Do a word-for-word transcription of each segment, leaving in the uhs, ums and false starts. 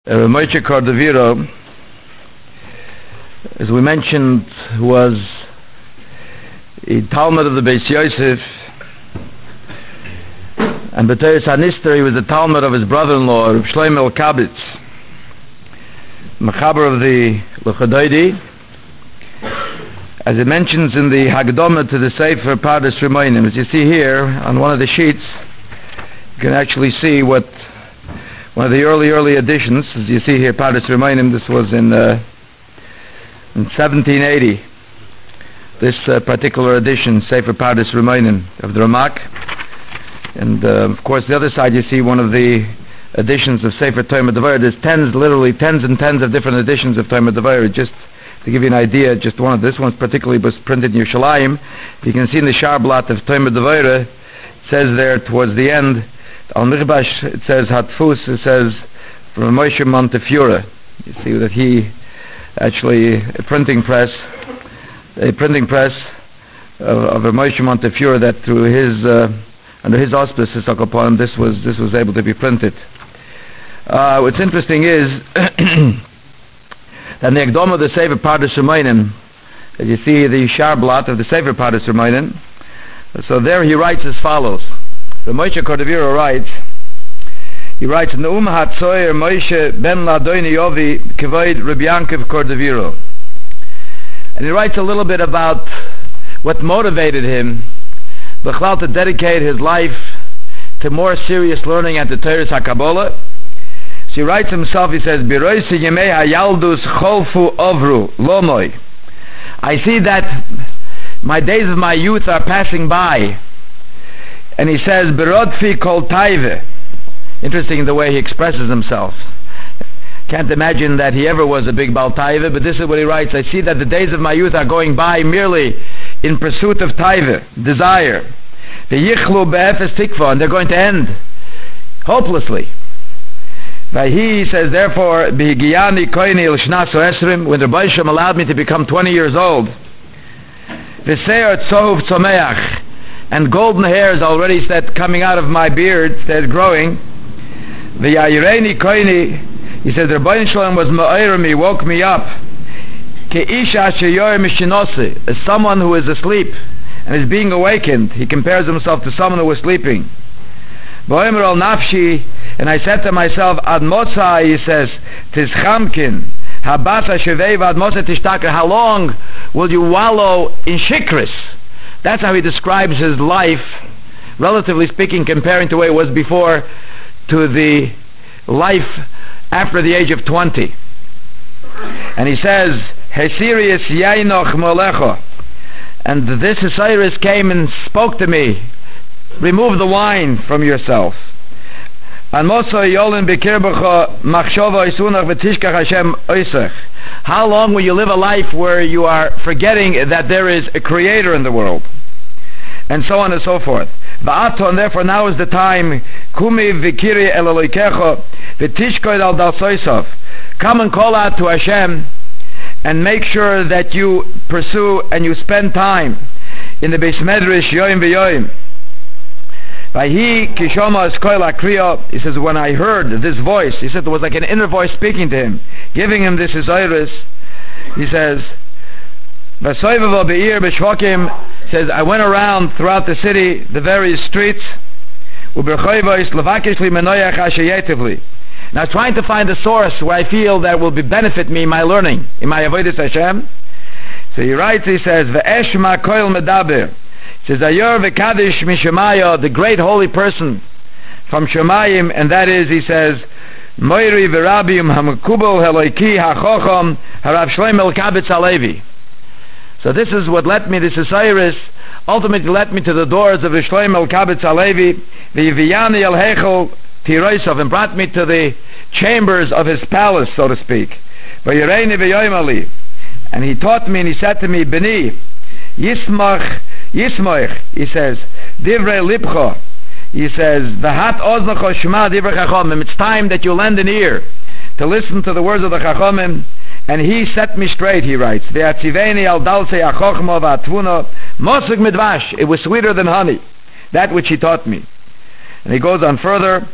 Uh, Moshe Cordovero, as we mentioned, was a Talmud of the Beis Yosef, and B'Toras HaNister, he was the Talmud of his brother-in-law, Reb Shlomo Elkabetz, Mechaber of the Luchadodi, as it mentions in the Hagdama to the Sefer Pardes Rimonim. As you see here on one of the sheets, you can actually see what one of the early, early editions, as you see here, Pardes Rimonim. This was in uh, in seventeen eighty. This uh, particular edition, Sefer Pardes Rimonim of the Ramak, and uh, of course, the other side you see one of the editions of Sefer Tomer Devorah. There's tens, literally tens and tens of different editions of Tomer Devorah. Just to give you an idea, just one of this one particularly was printed in Yerushalayim. You can see in the Sharblat of Tomer Devorah, it says there towards the end, Al Mirbash, it says Hatfus, it says from Moshe Montefiore. You see that he actually a printing press, a printing press of, of a Moshe Montefiore, that through his uh, under his auspices upon this was this was able to be printed. Uh, what's interesting is that the Ekdom of the Sefer Pardes Rimonim, as you see the Sharblat of the Sefer Pardes Rimonim, so there he writes as follows. The Moshe Cordovero writes, he writes, Neum HaTzoyer Moshe ben Ladoni Yovi Kvoid Reb Yankov Cordovero. And he writes a little bit about what motivated him B'chlal to dedicate his life to more serious learning at the Torah HaKabbalah. So he writes himself, he says, Biroisi Yemei HaYaldus Cholfu Ovru Lomoi. I see that my days of my youth are passing by. And he says, Berodfi Kol Taive. Interesting the way he expresses himself. Can't imagine that he ever was a big Baal Taive, but this is what he writes. I see that the days of my youth are going by merely in pursuit of Taive, desire. The Yichlu Be'efes Tikva, and they're going to end hopelessly. He says, therefore, B'higiyani Koini Il Shnaso Esrim, when the Rebbe Shem allowed me to become twenty years old, V'seir Tzov Tzomeach, and golden hairs already started coming out of my beard, started growing. The Yayireni Koini, he says, the Rebbeinu Shalom was ma'ir me, woke me up. Ke'isha sheyor mishinose, as someone who is asleep and is being awakened. He compares himself to someone who was sleeping. Bo'emer al nafshi, and I said to myself, ad motza, he says, tizchamkin, habasa shevei vad motza tishtaker, how long will you wallow in shikris? That's how he describes his life, relatively speaking, comparing to the way it was before, to the life after the age of twenty. And he says, Hesirius Yainoch Molecho, and this Osiris came and spoke to me, remove the wine from yourself. And Moso Yolin Bekirbacha Machshova Isunach V'Tishkach Hashem Oisach. How long will you live a life where you are forgetting that there is a creator in the world? And so on and so forth. Ba'aton, therefore now is the time. Kumi Vikiri Eloloikecho V'Tishkoid Al Dalsoisov. Come and call out to Hashem and make sure that you pursue and you spend time in the Beis Medrash Yoim V'Yoim. Vahi Kishoma Eskoila Kriya. He says, when I heard this voice, he said there was like an inner voice speaking to him, giving him this Osiris. He says, Vasoivavo Be'ir B'Shvokim, says, I went around throughout the city, the various streets, Uberchoivois Levakishli Menoyach Ashayetivli. Now trying to find a source where I feel that will be benefit me in my learning, in my avodas Hashem. So he writes, he says, Ve'eshma Koil Medaber. He says, Ayor V'Kadish Mishemaya, the great holy person from Shemayim, and that is, he says, Moiri V'Rabium Hamakubel Heloiki HaChochom Harav Shlomo Elkabetz Halevi. So this is what led me, this Osiris, ultimately led me to the doors of Shlomo Elkabetz Halevi, V'Yiviyani El Hechel Tiroisov, and brought me to the chambers of his palace, so to speak. V'Yireini V'Yoimali, and he taught me and he said to me, Beni, Yismach Yismoich, he says, Divrei Lipcho, he says, V'hat Oznocho Shema Divrei Chachomim, it's time that you lend an ear to listen to the words of the Chachomim. And he set me straight, he writes, Ve'atziveni al dalsei achochmo v'atvuno mosig midvash, it was sweeter than honey, that which he taught me. And he goes on further,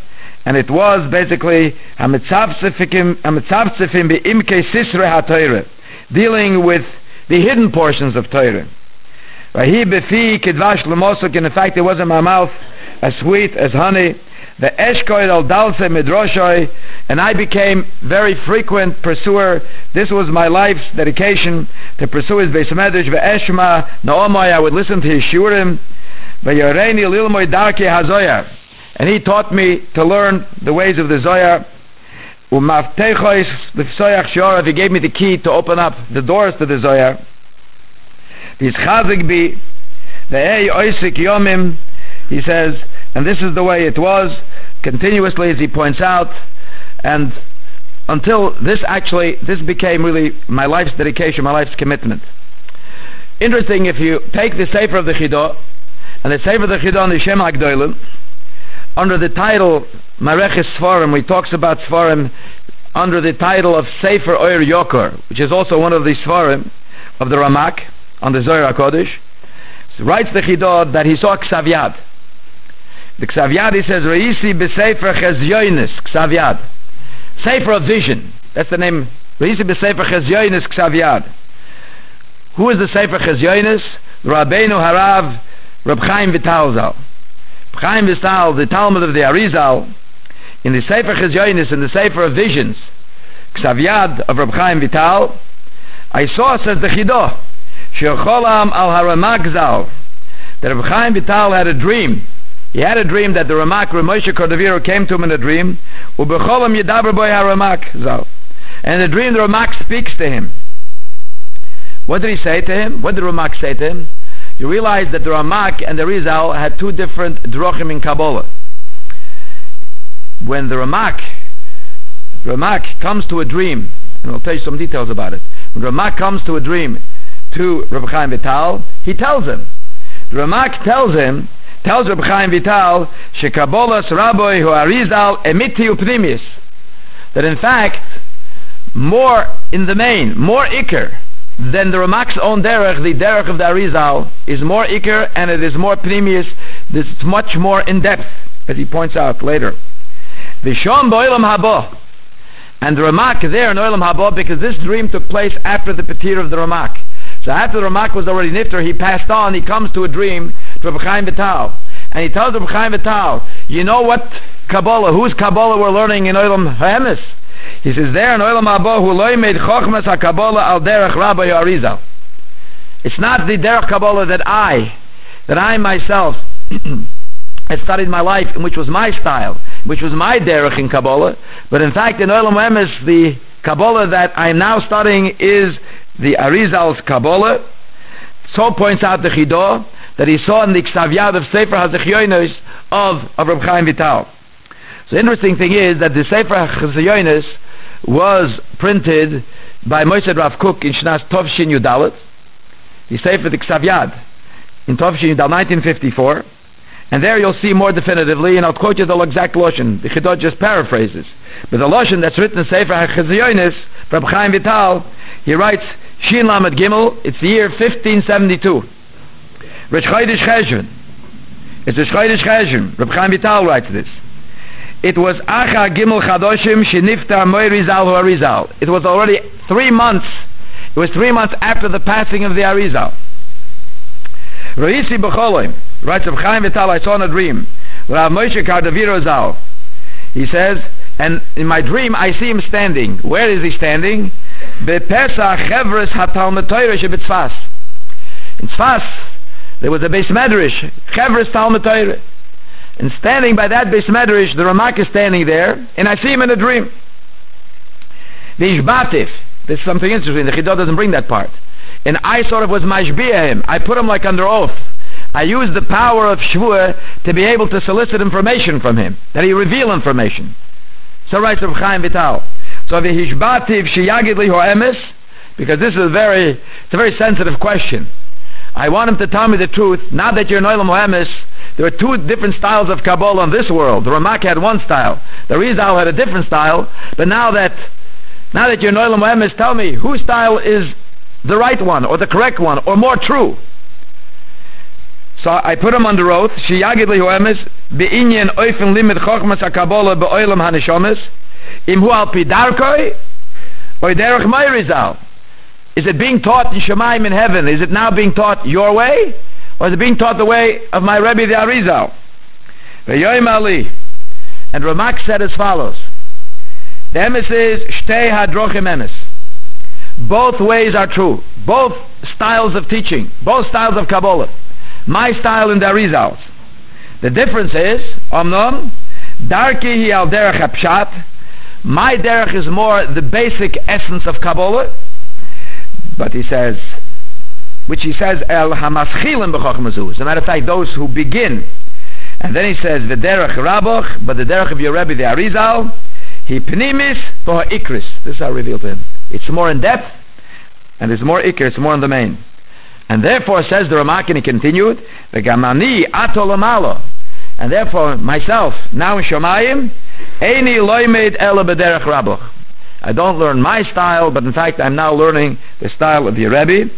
and it was basically Hamitzavtzifim Be'imke Sisre HaTorah, dealing with the hidden portions of Torah. Vahi Befi Kidvash Lemosuk, in fact it was in my mouth as sweet as honey. The Eshkoid al Dalse Midroshoi, and I became very frequent pursuer. This was my life's dedication to pursue his Beis Medrash. Ve'eshma Naomai, I would listen to his Shurim. Ve'yoreini Lilmoi Darkei HaZoyar, and he taught me to learn the ways of the Zoyar. Umavtechois L'Fsoyach Shiorav, he gave me the key to open up the doors to the Zoyar. V'izchazik bi ve'ei oisik yomim, he says, and this is the way it was, continuously, as he points out, and until this actually, this became really my life's dedication, my life's commitment. Interesting, if you take the Sefer of the Chidah, and the Sefer of the Chidah on the Shem HaGdolim, under the title Mareches Sfarim, he talks about Sfarim under the title of Sefer Oyer Yokor, which is also one of the Sfarim of the Ramak on the Zohar HaKodesh. So writes the Chidah that he saw Ksav Yad. The Ksav Yad, he says, Reisi b'Sefer Chezyonis, Ksav Yad. Sefer of Vision. That's the name. Reisi b'Sefer Chezyonis, Ksav Yad. Who is the Sefer Chezyonis? Rabbeinu Harav, Reb Chaim Vital Zal. Reb Chaim Vital, the Talmud of the Arizal, in the Sefer Chezyonis, in the Sefer of Visions, Ksav Yad of Reb Chaim Vital, I saw, says the Chidah, Shecholam al Haramak Zal, that Reb Chaim Vital had a dream. He had a dream that the Ramak, Ramoshe Cordovero, came to him in a dream. Ubecholam Yedaber Boy HaRamak Zal. And in the dream, the Ramak speaks to him. What did he say to him? What did the Ramak say to him? You realize that the Ramak and the Rizal had two different drochim in Kabbalah. When the Ramak, Ramak comes to a dream, and I'll tell you some details about it. When Ramak comes to a dream to Reb Chaim Vital, he tells him. The Ramak tells him, tells Reb Chaim Vital, Shekabolas Rabbi Hu Arizal Emiti Upnimis, that in fact, more in the main, more Iker than the Ramak's own derech, the derech of the Arizal is more Iker and it is more Pnimius, it's much more in depth, as he points out later. Vishon Boilam Habo, and the Ramak there in Oilam Habo, because this dream took place after the Petir of the Ramak. So after the Ramak was already nifter, he passed on, he comes to a dream to Reb Chaim Vital, and he tells Reb Chaim Vital, you know what Kabbalah, whose Kabbalah we're learning in Olam HaEmes? He says there in Olam Haba, hu loy made Chochmas HaKabbalah al derech Rabbi Arizal. It's not the derech Kabbalah that I, that I myself had studied my life, in which was my style, which was my derech in Kabbalah, but in fact in Olam HaEmes, the Kabbalah that I am now studying is the Arizal's Kabbalah. So points out the Chidah that he saw in the Ksav Yad of Sefer HaZechyonos of, of Reb Chaim Vital. So the interesting thing is that the Sefer HaZechyonos was printed by Moshe Rav Kook in Shnas Tovshin Yudalet. The Sefer the Ksav Yad in Tovshin Yudalet nineteen fifty-four, and there you'll see more definitively, and I'll quote you the exact Lashon. The Chidah just paraphrases, but the Lashon that's written in Sefer HaZechyonos from Chaim Vital, he writes Shin Lamed Gimel. It's the year fifteen seventy-two. Rosh Chodesh Cheshvan. It's Rosh Chodesh Cheshvan. Reb Chaim Vital writes this. It was Acha Gimel Chadoshim Sheniftar Moy Rizal Hu Arizal. It was already three months. It was three months after the passing of the Arizal. Roisi B'Cholim, writes Reb Chaim Vital, I saw in a dream, Rav Moshe Cordovero Zal. He says, and in my dream I see him standing. Where is he standing? Bepesach Chevres HaTalmud Torah Shebetzfas. In Tzfas, there was a Beis Medrash, Chevres Talmud Torah. And standing by that Beis Medrash, the Ramak is standing there, and I see him in a dream. The Ishbatif, there's something interesting, the Chidah doesn't bring that part. And I sort of was mashbiah him. I put him like under oath. I used the power of Shvuah to be able to solicit information from him, that he reveal information. So writes Reb Chaim Vital. So the Ishbatif Sheyagid Li Hu Emes, because this is a very, it's a very sensitive question. I want him to tell me the truth, not that you're in Olam HaEmes. There are two different styles of Kabbalah in this world. The Ramak had one style. The Rizal had a different style. But now that now that you're in Olam HaEmes, tell me, whose style is the right one, or the correct one, or more true? So I put him under oath. Sheyagid li hu emes beinyan oifen limit chochmas hakabala beolam hanishomes im hu al pi darkoi or derech Meirizal. Is it being taught in Shemaim in heaven? Is it now being taught your way, or is it being taught the way of my Rebbe the Arizal? Ve'yoyim Ali, and Ramak said as follows: the emes is shtei hadrochim emes. Both ways are true. Both styles of teaching, both styles of Kabbalah. My style and the Arizal's. The difference is, Omnom, Darki hi al derech hapshat. My derech is more the basic essence of Kabbalah. But he says, which he says, El hamaschilim b'chochmazu. As a matter of fact, those who begin. And then he says, the derech raboch, but the derech of your Rebbe, the Arizal, he pnimis v'ha ikris. This is how I revealed to him. It's more in depth, and it's more ikr, it's more in the main. And therefore, says the Ramak, and he continued, v'gamani ato lamalo. And therefore, myself, now in Shomayim, eini loimed ela b'derech raboch. I don't learn my style, but in fact I'm now learning the style of the Rebbe.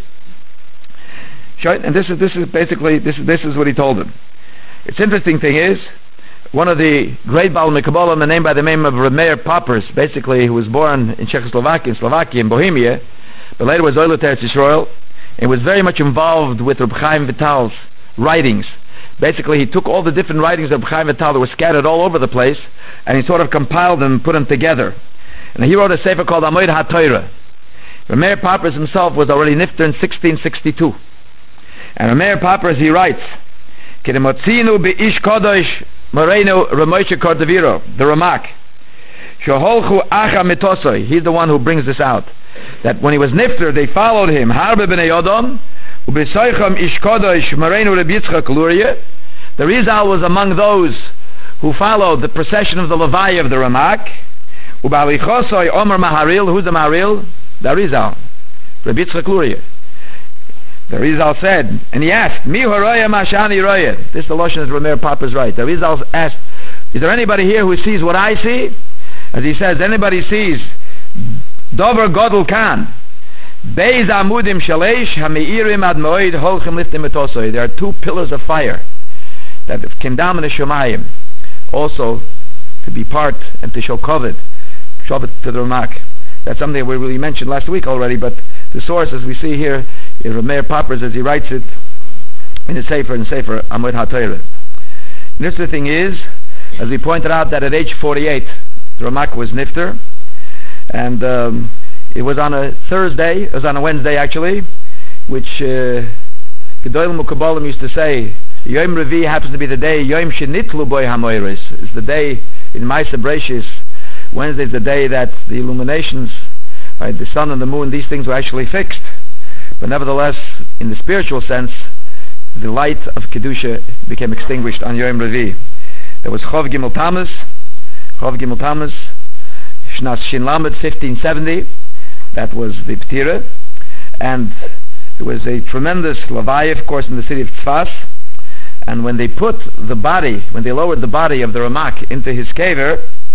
And this is this is basically this is this is what he told him. It's interesting thing is, one of the great Baal Mekabbalah, named by the name of Meir Poppers, basically, who was born in Czechoslovakia, in Slovakia, in Bohemia, but later was Oilet Eretz Yisrael, and was very much involved with Reb Chaim Vital's writings. Basically, he took all the different writings of Reb Chaim Vital that were scattered all over the place, and he sort of compiled them and put them together. And he wrote a sefer called Amoid HaTorah. Meir Poppers himself was already nifter in sixteen sixty-two. And Meir Poppers, he writes, Kedemotzinu be'ish kodosh Moreno Ramoshe Cordovero, the Ramak. Shoholchu acha mitosoi. He's the one who brings this out. That when he was nifter, they followed him. Harbe b'nei Yodom, ubesoicham ish kodosh Moreno Reb Yitzchak Luria. The Rizal was among those who followed the procession of the Levi of the Ramak. Ubalichosoi Omer Maharil. Who's the Maharil? The Rizal, Reb Yitzchak Luria. The Rizal said, and he asked, Mi horoya mashani roya. This is the Lashon of Meir Poppers right. The Rizal asked, is there anybody here who sees what I see? As he says, anybody sees Dover Godel Khan Beis Amudim Shalesh Hameirim Ad Moed Holchem Liftim Etosoi. There are two pillars of fire that came down in the Shemayim, also to be part and to show covet, show it to the Ramak. That's something we really mentioned last week already, but the source, as we see here, is Meir Poppers, as he writes it in his Sefer, in Sefer Amoid HaTorah. And this the thing is, as we pointed out, that at age forty-eight, the Ramak was nifter, and um, it was on a Thursday, it was on a Wednesday actually, which Gedolim uh, Mukabalim used to say, Yom Revi happens to be the day, Yom Shenitlu Boy HaMoiris, is the day in Maisa Breshis. Wednesday is the day that the illuminations, right, the sun and the moon, these things were actually fixed. But nevertheless, in the spiritual sense, the light of Kedusha became extinguished on Yom Revi. There was Chov Gimel Tammuz, Chov Gimel Tammuz, Shnas Shin Lamed, fifteen seventy, that was the Ptira, and there was a tremendous Levi, of course, in the city of Tzfas, and when they put the body, when they lowered the body of the Ramak into his kever,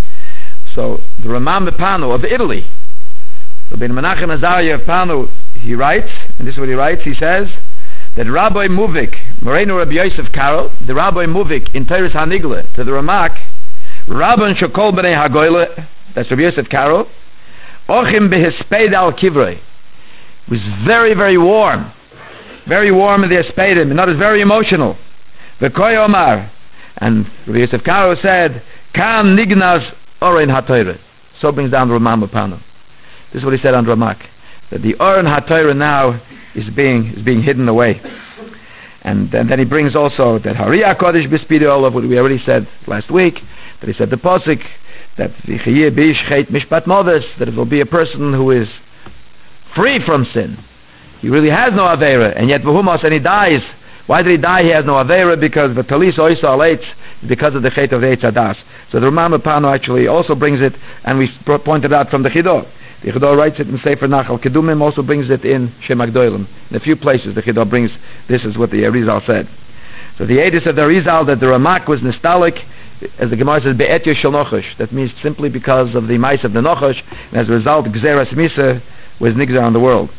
so the Ramam Pano of Italy, Rabbi Menachem Azariah of Pano, he writes, and this is what he writes, he says, that Rabbi Muvik, Moreno Rabbi Yosef Karo, the Rabbi Muvik in Teres HaNigla, to the Ramak, Rabban Shokol B'nei HaGoyle, that's Rabbi Yosef Karo, Ochim Behisped Al Kivrei, was very, very warm, very warm in the Espedim, not as very emotional. V'koy Omar, and Rabbi Yosef Karo said, Kam Nignas Oren HaTorah. So brings down the Ramam Pano. This is what he said on Ramak, that the Oren HaTorah now is being is being hidden away. And, and then he brings also that Hariya Kodesh Bispidi, all of what we already said last week, that he said the Posik, that the Chiyeh Bish Chet Mishpat Modes, that it will be a person who is free from sin. He really has no Aveira, and yet V'humos, and he dies. Why did he die? He has no Aveira, because the Talis Oisa Alaitz, because of the Chet of the Eitz Hadas. So the Ramam Pano actually also brings it, and we pointed out from the Chido. The Chido writes it in Sefer Nachal Kedumim, also brings it in Shem Agdoilim. In a few places the Chido brings, this is what the Rizal said. So the Edis of the Rizal, that the Ramak was nostalgic, as the Gemara says, Be'et Yoshel Nochosh. That means simply because of the mice of the Nochosh, and as a result, Gzeras Misa was Nigzar on the world.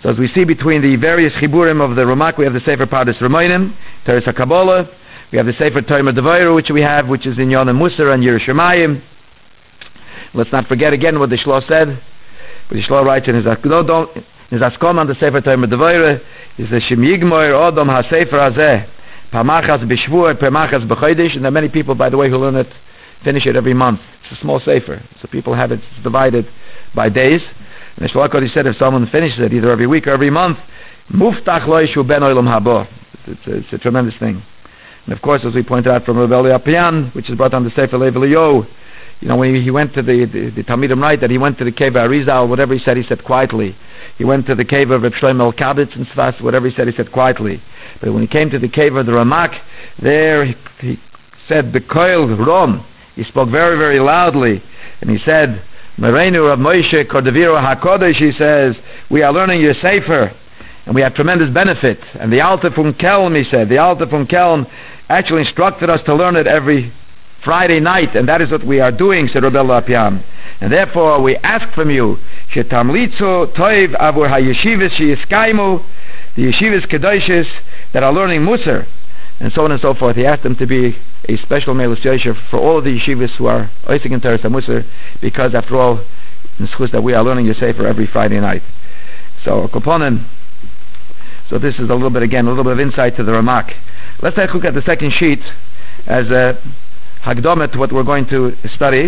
So as we see between the various chiburim of the Ramak, we have the Sefer Pardes Ramonim, Teres HaKabbalah, we have the Sefer Torah Devaira, which we have, which is in Yonah Musar and Yerushalayim. Let's not forget again what the Shloh said. But the Shloh writes in his Akdodon, in his Askom on the Sefer Torah Devaira, he says, Shem Yigmoir Odom HaSefer Hazeh, Pamachas B'Shvuah, Pamachas B'Chodesh, and there are many people, by the way, who learn it, finish it every month. It's a small Sefer, so people have it divided by days. And the Shloh Kodesh said, if someone finishes it either every week or every month, Muftach Lo Yishu Ben Olam Habo. It's a, it's a tremendous thing. And of course, as we pointed out from Rebbe Apian, which is brought on the Sefer Lev Eliyahu, you know, when he, he went to the, the, the Talmidim write that he went to the cave of Arizal, whatever he said, he said quietly. He went to the cave of Reb Shlomo Elkabetz and Sfas, whatever he said, he said quietly. But when he came to the cave of the Ramak, there he, he said, the Koil Rom. He spoke very, very loudly, and he said, Mereinu Rav Moshe Kordaviro HaKodesh, he says, we are learning your Sefer, and we have tremendous benefit. And the Alter from Kelm, he said, the Alter from Kelm actually instructed us to learn it every Friday night, and that is what we are doing, said Rebbe Apian. And therefore, we ask from you, Shetamlitzu Toiv Avur HaYeshivas Sheyiskaimu, the Yeshivas Kedoshis that are learning Musar, and so on and so forth. He asked them to be a special Melus Yosher for all of the yeshivas who are Oisik and Teres HaMusar, because after all, in schus that we are learning your Sefer every Friday night. So, Koponen, so this is a little bit, again, a little bit of insight to the Ramak. Let's take a look at the second sheet as a Hagdomet to what we're going to study.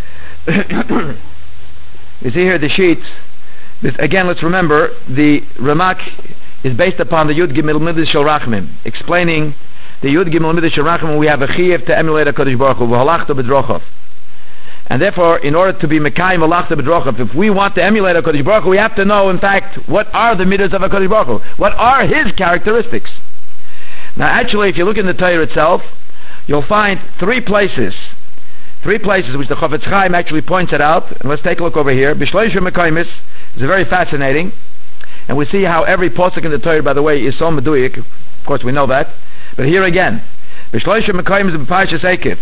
You see here the sheet. This, again, let's remember, the Ramak is based upon the Yud Gimel Midas Shel Rachmim, explaining the Yud Gimel Midas Shel Rachmim. We have a Chiyuv to emulate HaKadosh Baruch Hu, V'halachta b'drochav. And therefore, in order to be Mekayim Halachta b'drochav, if we want to emulate HaKadosh Baruch Hu, we have to know, in fact, what are the midas of HaKadosh Baruch Hu? What are His characteristics? Now, actually, if you look in the Torah itself, you'll find three places, three places which the Chofetz Chaim actually points it out. And let's take a look over here. B'shloisha Mekaymis is very fascinating. And we see how every posuk in the Torah, by the way, is so meduyik. Of course, we know that. But here again, B'shloisha Mekaymis b'Parshas Eikev.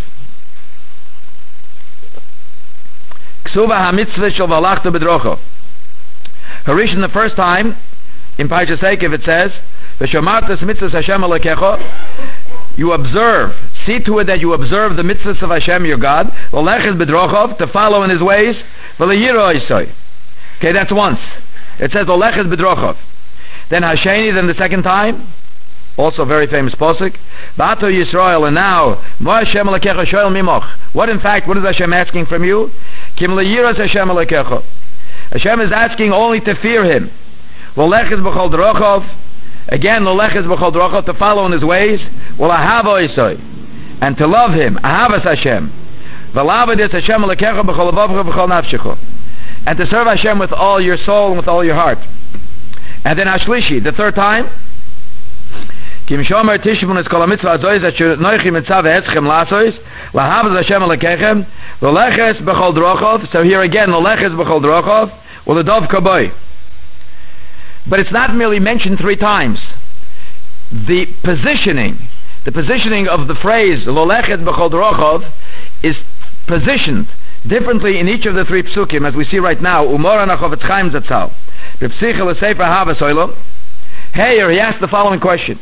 Ksuva ha-mitzvah shel v'halachta b'drochav. Harish, in the first time, in Parshas Eikev, it says, V'shamartas mitzvahs Hashem Elokecha, you observe, see to it that you observe the mitzvahs of Hashem your God, v'lechet b'drochav, to follow in His ways, v'leyiro isoi. Okay, that's once. It says Olechet b'drochav. Then Hasheni, then the second time, also very famous posuk. Ba'ato Yisrael, and now Mo Hashem Elokecha shoel mimoch. What in fact, what is Hashem asking from you? Kim leyiras Hashem Elokecha. Hashem is asking only to fear Him. Olechet b'chol drochav. Again, Olechet b'chol drochav, to follow in His ways. V'lahavo isoi, and to love Him. Ahavas Hashem. V'lavadis Hashem Elokecha b'chol levavcha b'chol nafshecha. And to serve Hashem with all your soul and with all your heart. And then Hashlishi, the third time, Kim shomer tishbun es kol mitzvah azois asher noichi mitzav etzchem lasois lahavas Hashem alekechem loleches b'chol drochov. So here again, loleches b'chol drochov uledov kaboy. But it's not merely mentioned three times. The positioning, the positioning of the phrase lolechet b'chol drochov is positioned differently in each of the three psukim, as we see right now. Umor Chofetz Chaim Zatzal, B'psichel Sefer Havas Olam. Here he asked the following question: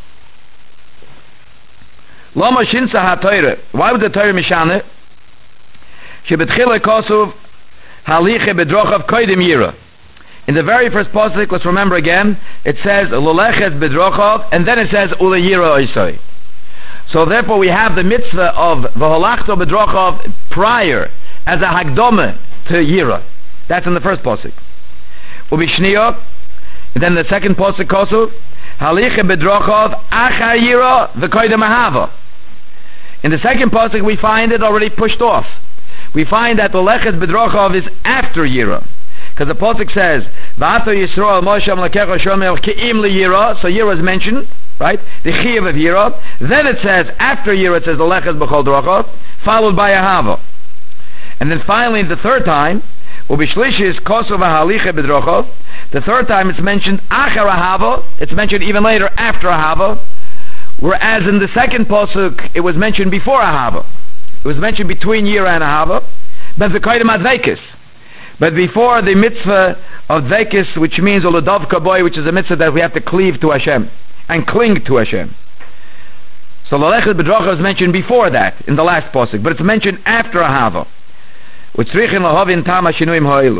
Lama Shinsa HaTorah? Why would the Torah mishane? Shebetchila Kosuv Haliche Bedrochav Koidim Yira. In the very first pasuk, let's remember again, it says Lolechet Bedrochav, and then it says Ule Yira Oisoi. So therefore, we have the mitzvah of V'halachta Bedrochav prior, as a hagdome to Yira. That's in the first pasuk. Ubishniyo, then the second pasuk kosu, Haliche bedrochav achar Yira v'koydem ahava. In the second pasuk we find it already pushed off. We find that the lechet bedrochav is after Yira, because the pasuk says V'ato Yisrael Moshe Amalekecha Shomer Ke'im LeYira. So Yira is mentioned, right? The chiyuv of Yira. Then it says after Yira, it says the lechet b'chol drochav, followed by ahava. And then finally, the third time, Ubishlishi is Kosov Haliche B'drochav. The third time it's mentioned Achar Ahava. It's mentioned even later after Ahava. Whereas in the second pasuk, it was mentioned before Ahava. It was mentioned between Yira and Ahava. But the Koydem Advekis. But before the mitzvah of Dveikis, which means Uladov Kaboy, which is a mitzvah that we have to cleave to Hashem and cling to Hashem. So Lalechus B'Drocha is mentioned before that in the last pasuk, but it's mentioned after Ahava. Utzrichin lahavin tam hashinuim ha'elu.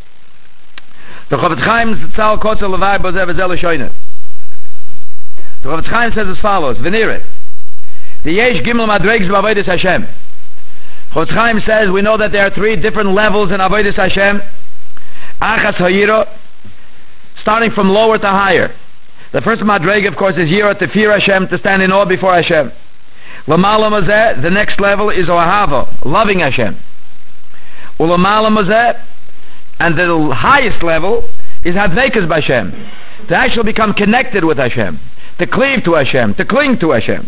The Chofetz Chaim Tzal Kotzer Levai Bozev Ezel Shoyne. The Chofetz Chaim says as follows: V'nire, the Yesh Gimel Madregs B'Avodas Hashem. Chofetz Chaim says we know that there are three different levels in Avodas Hashem. Achas Hayira, starting from lower to higher. The first Madreg, of course, is Yira, to fear Hashem, to stand in awe before Hashem. L'mala Mazeh, the next level is Ohava, loving Hashem. Ulamala Mazeh, and the highest level is Hadveikas b'Hashem, to actually become connected with Hashem, to cleave to Hashem, to cling to Hashem.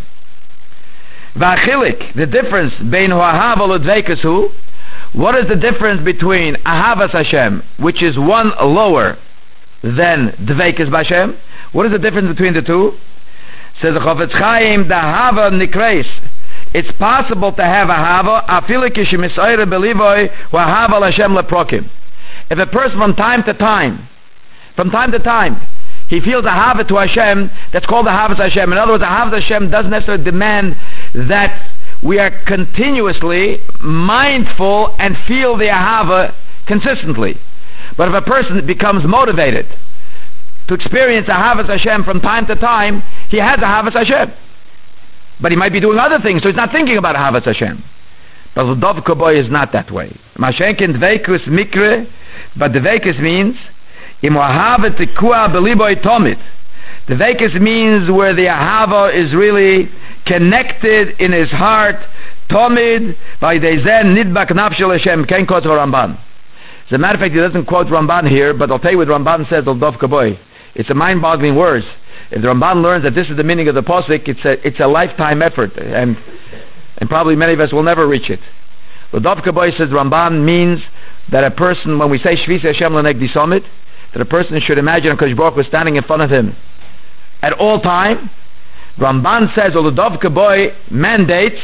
V'achilik, the difference between Ohava l'Dveikas hu, what is the difference between Ahavas Hashem, which is one lower than Dveikas b'Hashem? What is the difference between the two? Says the Chofetz Chaim, the Hava Nikreis. It's possible to have a Hava, afilu kishimisayre belivoy wa Hava l'Hashem leprokim. If a person from time to time, from time to time, he feels a Hava to Hashem, that's called the Havas Hashem. In other words, the Havas Hashem doesn't necessarily demand that we are continuously mindful and feel the Ahava consistently. But if a person becomes motivated to experience a Havas Hashem from time to time, he has a Havas Hashem. But he might be doing other things, so he's not thinking about a Havas Hashem. But L'dov Kaboy is not that way. Mashenkin Dveikus Mikre, but Dveikus means Im Ahava Tikua Beliboy Tomit. Dveikus means where the Ahava is really connected in his heart, Tomid, by Dezen Nidbak Nafshel Hashem, Ken Kot Ramban. As a matter of fact, he doesn't quote Ramban here, but I'll tell you what Ramban says, L'dov Kaboy. It's a mind-boggling words. If the Ramban learns that this is the meaning of the posuk, it's a it's a lifetime effort, and and probably many of us will never reach it. L'dov Kaboy says Ramban means that a person, when we say Shvisa Hashem L'negdi Somit, that a person should imagine HaKadosh Baruch Hu standing in front of him at all time. Ramban says, or L'dov Kaboy mandates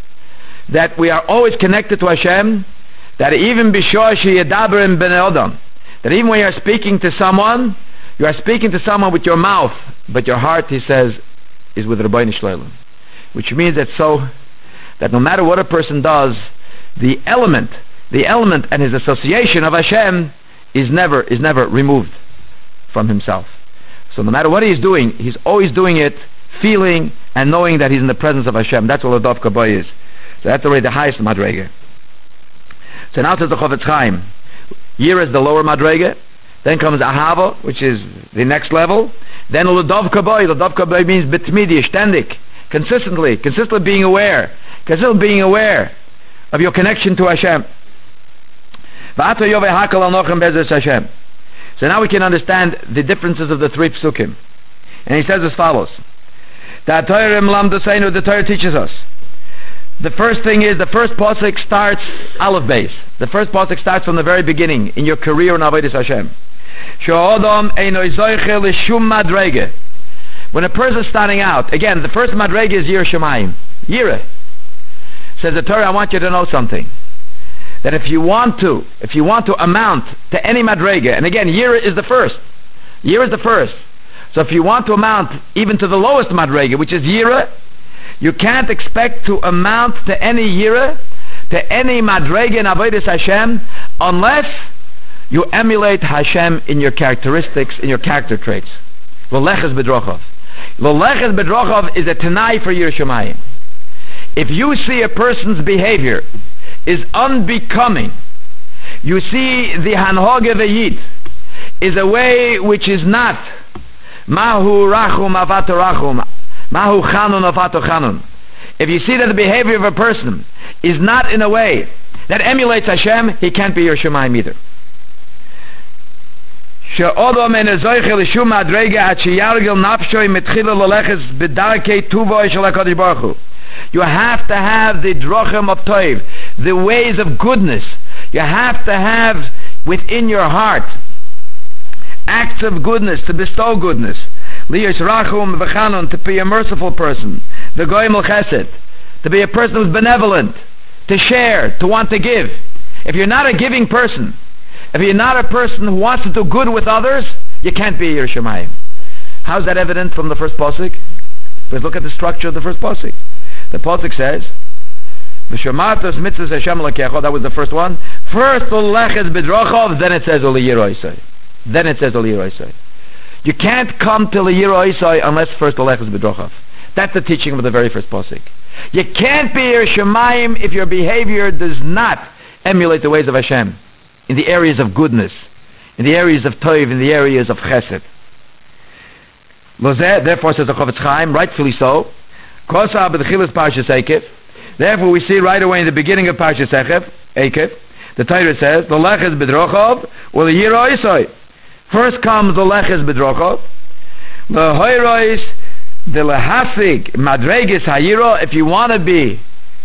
that we are always connected to Hashem, that even b'shor sheyedaber ben Adam, that even when you are speaking to someone, you are speaking to someone with your mouth, but your heart, he says, is with Rabbeinu Shloim. Which means that so, that no matter what a person does, the element, the element and his association of Hashem is never, is never removed from himself. So no matter what he is doing, he's always doing it, feeling and knowing that he's in the presence of Hashem. That's what L'dov Kaboy is. So that's already the highest Madrege. So now says the Chofetz Chaim, Yira is the lower Madrege. Then comes Ahava, which is the next level. Then L'dov Kaboy. L'dov Kaboy means B'tmidi, ständig, consistently, consistently being aware, consistently being aware of your connection to Hashem. So now we can understand the differences of the three psukim. And he says as follows: the Torah teaches us. The first thing is, the first pasuk starts Aleph Beis. The first pasuk starts from the very beginning in your career in Avodas Hashem. When a person is starting out, again, the first madrege is Yireh Shamayim. Yireh. Says the Torah, I want you to know something. That if you want to, if you want to amount to any madrege, and again, Yireh is the first. Yireh is the first. So if you want to amount even to the lowest madrege, which is Yireh, you can't expect to amount to any Yireh, to any madrege in Avodas Hashem, unless you emulate Hashem in your characteristics, in your character traits. L'leches b'drochav. L'leches b'drochav is a tenai for Yireh Shamayim. If you see a person's behavior is unbecoming, you see the hanhoge v'yid is a way which is not mahu rachum avato rachum, mahu chanun avato chanun. If you see that the behavior of a person is not in a way that emulates Hashem, he can't be Yireh Shamayim either. You have to have the drachim of Tov, the ways of goodness. You have to have within your heart acts of goodness, to bestow goodness. To be a merciful person, to be a person who's benevolent, to share, to want to give. If you're not a giving person, If you're not a person who wants to do good with others, you can't be Yireh Shamayim. How's that evident from the first pasuk? Let's look at the structure of the first pasuk. The pasuk says, "V'shamatos mitzvos Hashem Elokecha." That was the first one. First, uleches b'drachav. Then it says u'liyireh isai. Then it says u'liyireh isai. You can't come to liyireh isai unless first uleches b'drachav. That's the teaching of the very first pasuk. You can't be Yireh Shamayim if your behavior does not emulate the ways of Hashem in the areas of goodness, in the areas of toiv, in the areas of chesed. Therefore, says the Chofetz Chaim, rightfully so. Therefore, we see right away in the beginning of Parshas Eikev, the Torah says, "The leches b'drochov, or the yireh isai." First comes the leches b'drochov, the hoirois, the lehasig madregis hayiro. If you want to be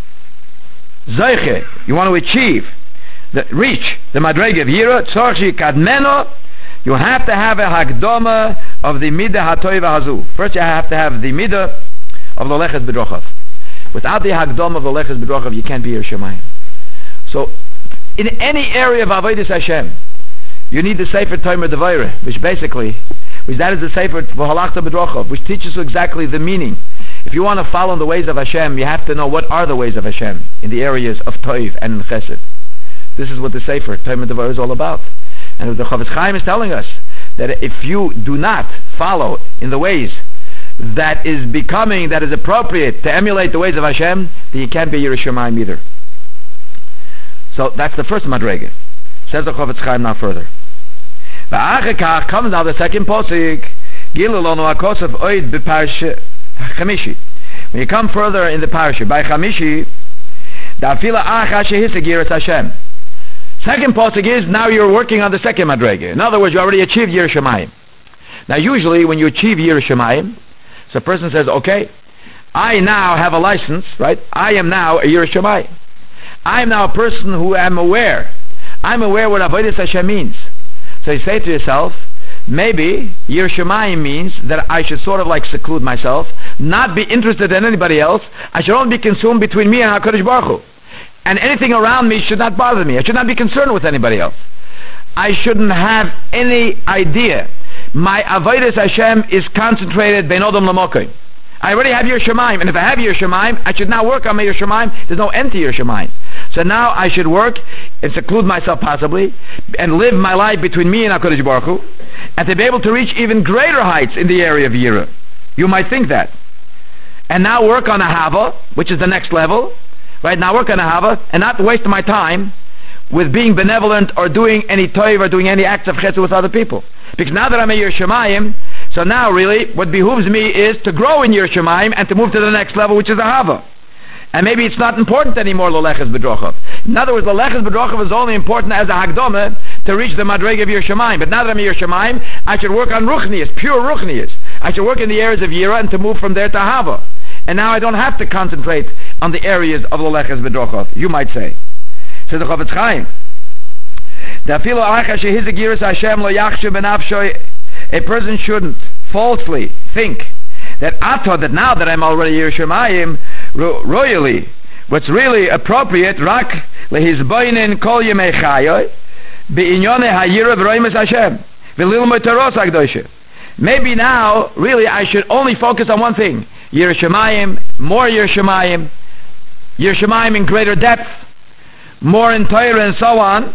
zeiche, you want to achieve, the, reach the madrege of yireh, tzorchi kadmeno. You have to have a hagdoma of the midah hatoiva hazu. First, you have to have the midah of the leches b'drochav. Without the hagdoma of the leches b'drochav, you can't be Yireh Shamayim. So, in any area of avodas Hashem, you need the Sefer Tomer Devaira, which basically, which that is the Sefer V'halachta b'drochav, which teaches you exactly the meaning. If you want to follow the ways of Hashem, you have to know what are the ways of Hashem in the areas of toiv and in chesed. This is what the Sefer Tomer Devaira is all about. And the Chofetz Chaim is telling us that if you do not follow in the ways that is becoming, that is appropriate to emulate the ways of Hashem, then you can't be Yireh Shamayim either. So that's the first madrege. Says the Chofetz Chaim now further. V'achekach comes now the second posik. Gilulonu akosav oid b'parsha chamishi. When you come further in the parsha by chamishi, da'afila acha shehisig Yiras Hashem. Second pasuk is, now you're working on the second madrege. In other words, you already achieved Yireh Shamayim. Now usually when you achieve Yireh Shamayim, so a person says, okay, I now have a license, right? I am now a Yireh Shamayim. I am now a person who am aware. I'm aware what avodas Hashem means. So you say to yourself, maybe Yireh Shamayim means that I should sort of like seclude myself, not be interested in anybody else. I should only be consumed between me and HaKadosh Baruch Hu. And anything around me should not bother me. I should not be concerned with anybody else. I shouldn't have any idea. My avodas Hashem is concentrated bein odom l'mokim. I already have Yireh Shamayim, and if I have Yireh Shamayim, I should now work on my Yireh Shamayim. There's no end to Yireh Shamayim. So now I should work and seclude myself possibly, and live my life between me and HaKadosh Baruch Hu, and to be able to reach even greater heights in the area of Yireh. You might think that. And now work on Ahava, which is the next level. Right now work on Ahava, and not waste my time with being benevolent or doing any toiv or doing any acts of chesed with other people. Because now that I'm a Yireh Shamayim, so now really what behooves me is to grow in Yireh Shamayim and to move to the next level, which is Ahava. And maybe it's not important anymore, L'leches b'drochav. In other words, L'leches b'drochav is only important as a hagdoma to reach the madrege of Yireh Shamayim. But now that I'm a Yireh Shamayim, I should work on ruchnius, pure ruchnius. I should work in the areas of Yireh and to move from there to Ahava. And now I don't have to concentrate on the areas of L'leches b'drochav, you might say. Says the Chofetz Chaim, a person shouldn't falsely think that ato, that now that I'm already Yireh Shamayim, royally, what's really appropriate, rak lehizboinen kol yemei chayoy b'inyone hayirah v'roimes Hashem v'lilmod toros hakdoshe. Maybe now, really, I should only focus on one thing: Yireh Shamayim, more Yireh Shamayim, Yireh Shamayim in greater depth, more in Torah and so on.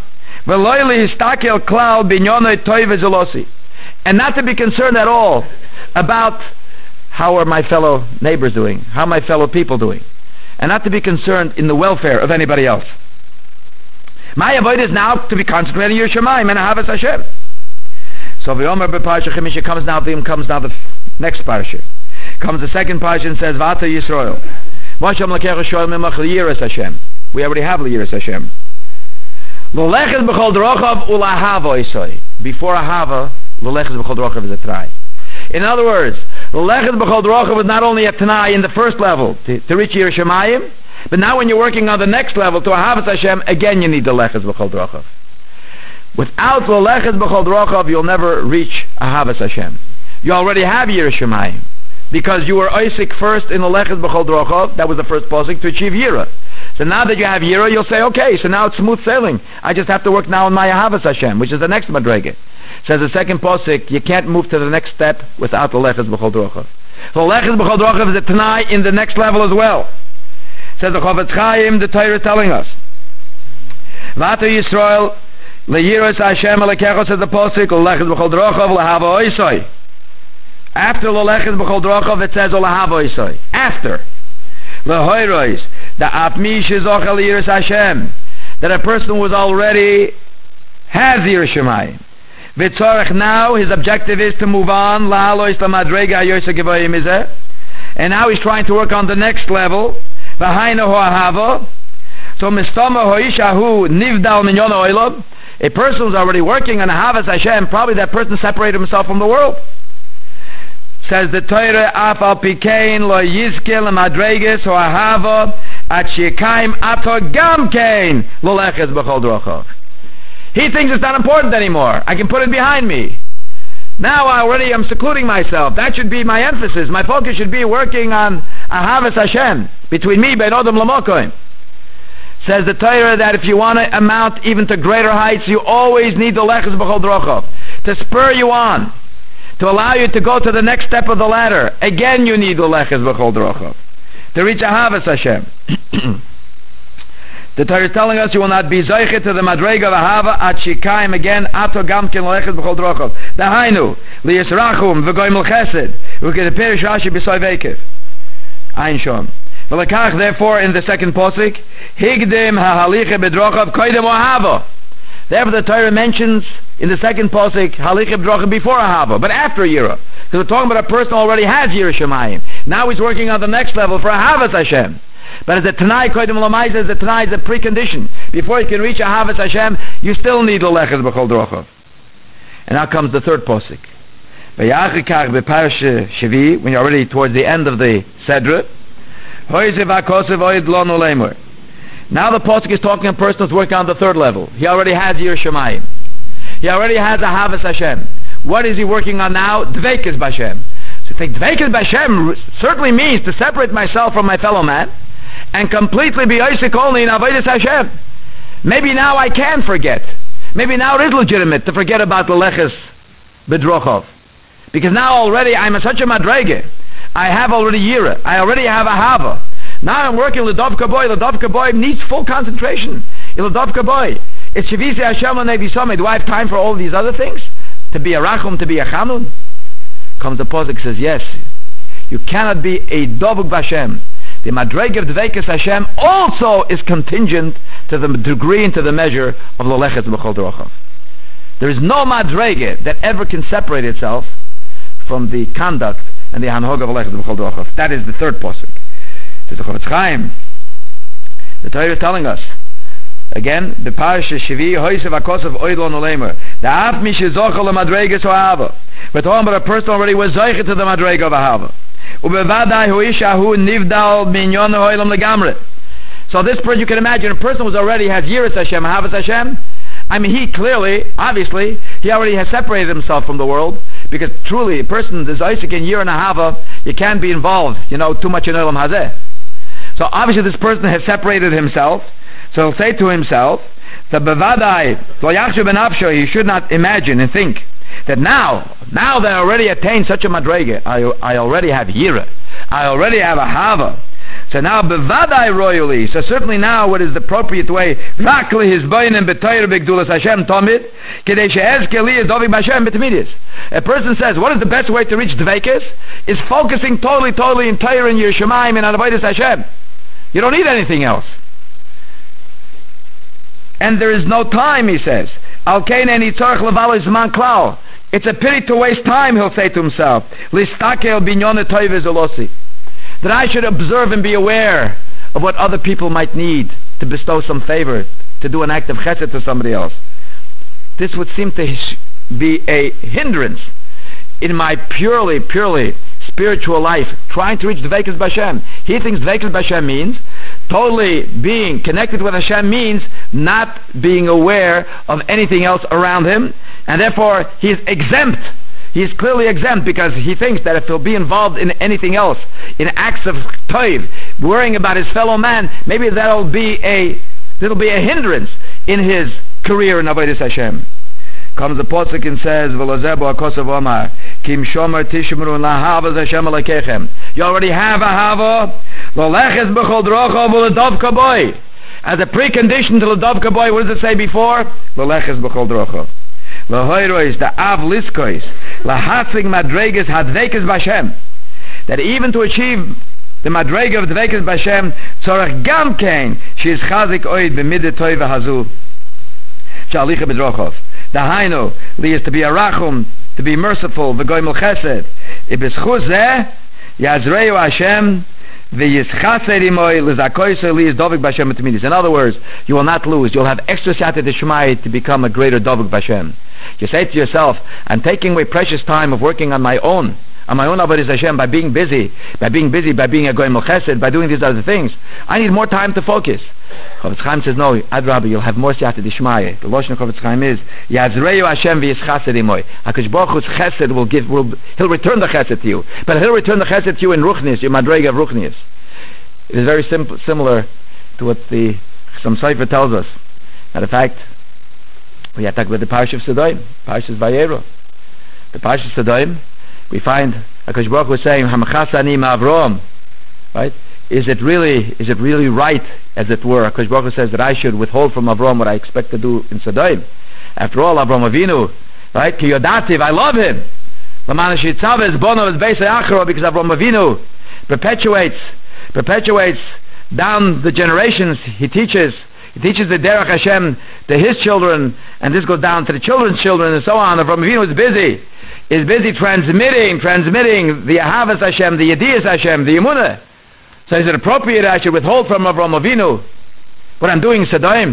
And not to be concerned at all about how are my fellow neighbors doing, how are my fellow people doing, and not to be concerned in the welfare of anybody else. My avoid is now to be concentrated on Yireh Shamayim and Ahavas Hashem. So V'yomer b'Parsha Chemisha comes now, comes now the next parsha. Comes the second parsha and says, V'ata Yisrael, Moshe Mlakecha Shoel Mimach L'Yiras Hashem. We already have L'Yiras Hashem. L'leches b'chol drochav u'lahava isoi. Before Ahava, l'leches b'chol drochav is a try. In other words, l'leches b'chol drochav is not only a t'nai in the first level to, to reach Yireh Shamayim, but now when you're working on the next level to Ahavas Hashem, again you need the leches b'chol drochav. Without l'leches b'chol drochav, you'll never reach Ahavas Hashem. You already have Yireh Shamayim. because you were Isaac first in the Lechez B'chol Drochav. That was the first posik to achieve Yira. So now that you have Yira, you'll say, okay, so now it's smooth sailing. I just have to work now on my Ahavas Hashem, which is the next Madrege. Says the second posik, you can't move to the next step without the Lechez B'chol Drochav. So Lechez B'chol Drochav is a Tanai in the next level as well. Says the Chofetz Chaim, the Torah is telling us. V'ato Yisrael, le'yiras Hashem alekecho, says the posik, Lechez B'chol Drochav, l'hava oisoi. After Lechez B'chol Drochav, it says l'hava oisoi. After. L'hoirois, the apmish is ochel le'yiras Hashem, that a person was already has Yiras Shamayim. V'tzorech now, his objective is to move on, la'alois la'madrega ayosa gevayim izeh, and now he's trying to work on the next level, v'haina ho'ahava. So mistama ho'ishahu nivdal minyon ha'olam, a person who's already working on Ahavas Hashem, probably that person separated himself from the world. Says the Torah, af al pikein lo yizkil madreges ho'ahava at shikaim ato gam kein lo lechez b'chol drochav. He thinks it's not important anymore. I can put it behind me. Now I already am secluding myself. That should be my emphasis. My focus should be working on Ahavas Hashem between me ben Odom Lamokoim. Says the Torah that if you want to amount even to greater heights, you always need the Lechez B'chol Drochav to spur you on, to allow you to go to the next step of the ladder. Again, you need the Lechez B'chol Drochav to reach Ahavas Hashem. The Torah is telling us you will not be Zoichet to the Madrega of Ahava at Shikaim again, Ato Gamkin Lechez B'chol Drochav. Dahainu, Liyisrachum, V'goim L'chesed, V'ged Perish Rashi B'soy Vekev. Ein Shom. V'lekach, therefore, in the second posik, Higdim ha'halicha b'drochav koidem ahava. Therefore, the Torah mentions in the second posik halicha b'drochav before ahava, but after Yira. Because we're talking about a person who already has Yira Shemayim. Now he's working on the next level for Ahavas Hashem. But as a Tanai koidem l'maisa, as a Tanai is a precondition. Before you can reach Ahavas Hashem, you still need the Lechez B'chol Drochav. And now comes the third posik. V'yachikach b'parashe Shevi, when you're already towards the end of the Sedra. Now the Pasuk is talking to a person who's working on the third level. He already has Yiras Shamayim. He already has Ahavas Hashem. What is he working on now? Dveikes B'Hashem. So I think Dveikes B'Hashem certainly means to separate myself from my fellow man and completely be Isaac only in Avodas Hashem. Maybe now I can forget. Maybe now it is legitimate to forget about the Lechez B'drochav. Because now already I'm a such a madrege. I have already Yira. I already have Ahava. Now I'm working L'Dov Kaboy. L'Dov Kaboy needs full concentration. L'Dov Kaboy. It's Shavisi Hashem Nevi Someh. Do I have time for all these other things? To be a Rachum, to be a Chanun? Comes the Posuk, says, yes. You cannot be a Dovuk B'Hashem. The Madrege of Dveikes Hashem also is contingent to the degree and to the measure of the Lechez B'chol Drochav. There is no Madrege that ever can separate itself from the conduct and the Hanhog of Lechez B'chol Drochav. That is the third posuk. Says the Chofetz Chaim. The Torah is telling us again, the Parasha Shevi Hoisev Akosav Oidlon Olemer. The Af Mishizochel Madreges Ohava. We're talking about a person already was Zoichet to the Madrege of Ahava. Ubevadai Huishahu Nivdal Minyon Hoilam Legamre. So this person, you can imagine, a person who already has Yiras Hashem, Ahavas Hashem. I mean, he clearly, obviously, he already has separated himself from the world. Because truly, a person, there's Isaac and Yira and Ahava, you can't be involved, you know, too much in Olam Hazeh. So obviously this person has separated himself. So he'll say to himself, the Bevadai, Lo Yachshu Ben Afsho, he should not imagine and think that now, now that I already attained such a Madrege, I, I already have Yira, I already have Ahava. So now Bevadai royally, so certainly now what is the appropriate way, Rakli his Bainim B'Tayr B'Gdulas Hashem Tomid, Kedei She'ezke Li is Dovik B'Hashem B'Tmidis. A person says, what is the best way to reach Dveikes? Is focusing totally, totally in Torah and Yiras Shamayim and Avodas Hashem. You don't need anything else. And there is no time, he says. Al Kain Eni Tzarech Levalos Zman Klal. It's a pity to waste time, he'll say to himself. Listakel Binyon Toiv Zolosi. That I should observe and be aware of what other people might need to bestow some favor, to do an act of chesed to somebody else. This would seem to be a hindrance in my purely, purely spiritual life, trying to reach Dveikes B'Hashem. He thinks Dveikes B'Hashem means totally being connected with Hashem, means not being aware of anything else around him, and therefore he is exempt. he's clearly exempt, because he thinks that if he'll be involved in anything else, in acts of toiv, worrying about his fellow man, maybe that'll be a that'll be a hindrance in his career in Avodas Hashem. Comes the Posuk and says, "V'lozebo akosav omar, kim shomer tishmru lahavas Hashem alekechem." You already have a hava, loleches b'chol drocho v'ledovka boy. As a precondition to ledovka boy, what does it say before? Loleches b'chol drocho. Lohoirois the av liskois, lahasig madreges hadvekes b'Hashem. That even to achieve the madrega of dvekes b'Hashem, tzorach gam kein, she is chazik oid b'midet toiva hazu. Shalicha b'drochov. The hainu li is to be a rachum, to be merciful, v'goymel chesed. Ibizchuz zeh yazreu Hashem v'yischaser imoy l'zakoyse li is dovik b'Hashem etmidis. In other words, you will not lose. You'll have extra siyata d'shmai to become a greater dovik b'Hashem. You say to yourself, I'm taking away precious time of working on my own, on my own avodas Hashem, by being busy, by being busy, by being a goymel chesed, by doing these other things. I need more time to focus. Chofetz Chaim says, no, Adrabah, you'll have more siyata d'shmai. The Lashon of Chofetz Chaim is, Yazreu Hashem v'yischaser imoy. HaKadosh Baruch Hu's chesed will give, will, he'll return the chesed to you. But he'll return the chesed to you in ruchnius, your madrega of ruchnius. It is very simple, similar to what the Chassam Sofer tells us. Matter of fact, we have talked about the Parsha of Sodom, Parsha of Vayero. The Parsha of Sodom, we find HaKadosh Baruch Hu saying, Hamachasani ma'Avrom, right? Is it really, is it really right, as it were? HaKadosh Baruch Hu says that I should withhold from Avram what I expect to do in Sodom. After all, Avram Avinu, right? Ki yodativ, I love him. L'man shitzav es bono es beis ha'achro, because Avram Avinu perpetuates, perpetuates down the generations. He teaches, he teaches the derech Hashem to his children, and this goes down to the children's children, and so on. Avram Avinu is busy, is busy transmitting, transmitting the Ahavas Hashem, the Yediyas Hashem, the Emunah. So is it appropriate I should withhold from Avram Avinu what I'm doing in Sodom?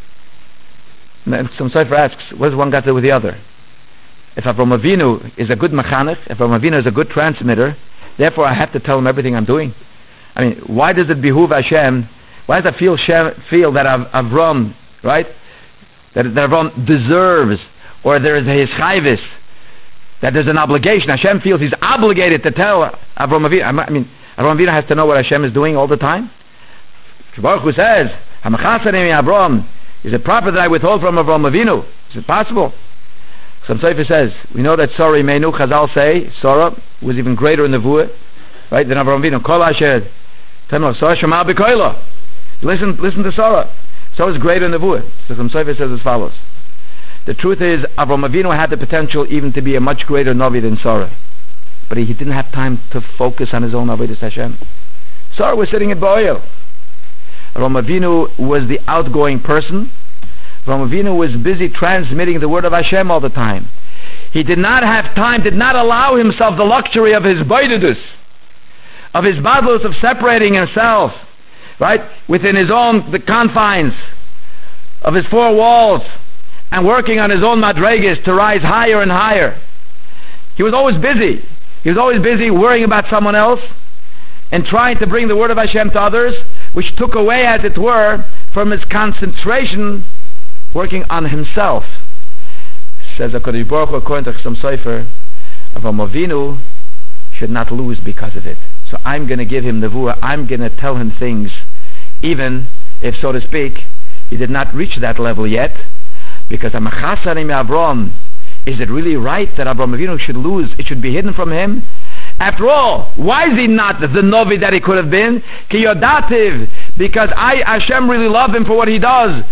Some Sofer asks, what does one got to do with the other? If Avram Avinu is a good mechanech, if Avram Avinu is a good transmitter, therefore I have to tell him everything I'm doing. I mean, why does it behoove Hashem? Why does it feel feel that Av- Avram, right? That, that Avram deserves, or there is a hischayvis, that there's an obligation. Hashem feels he's obligated to tell Avram Avinu. I mean, Avram Avinu has to know what Hashem is doing all the time. Baruch Hu says, Avram, is it proper that I withhold from Avram Avinu? Is it possible? Some Sefer says, we know that Sorah Imenu, Chazal say, Sorah was even greater in the Nevuah, right, than Avram Avinu. Kol Asher, Sorah Shema B'Koilo. Listen, listen to Sorah. Sorah is greater in the Nevuah. So some Sefer says as follows. The truth is, Avram Avinu had the potential even to be a much greater Navi than Sorah. But he didn't have time to focus on his own avodas Hashem. Sarah was sitting at Ba'oil. Avram Avinu was the outgoing person. Avram Avinu was busy transmitting the word of Hashem all the time. He did not have time, did not allow himself the luxury of his baidudus, of his badlus, of separating himself, right, within his own, the confines of his four walls, and working on his own madregas to rise higher and higher. He was always busy. He was always busy worrying about someone else and trying to bring the word of Hashem to others, which took away, as it were, from his concentration working on himself. Says HaKadosh Baruch Hu, according to some Sofer, Avram Avinu should not lose because of it. So I'm going to give him nevuah. I'm going to tell him things, even if, so to speak, he did not reach that level yet, because Amachasanim Avram. Is it really right that Avram Avinu should lose? It should be hidden from him? After all, why is he not the Novi that he could have been? Ki yodativ, because I, Hashem, really love him for what he does.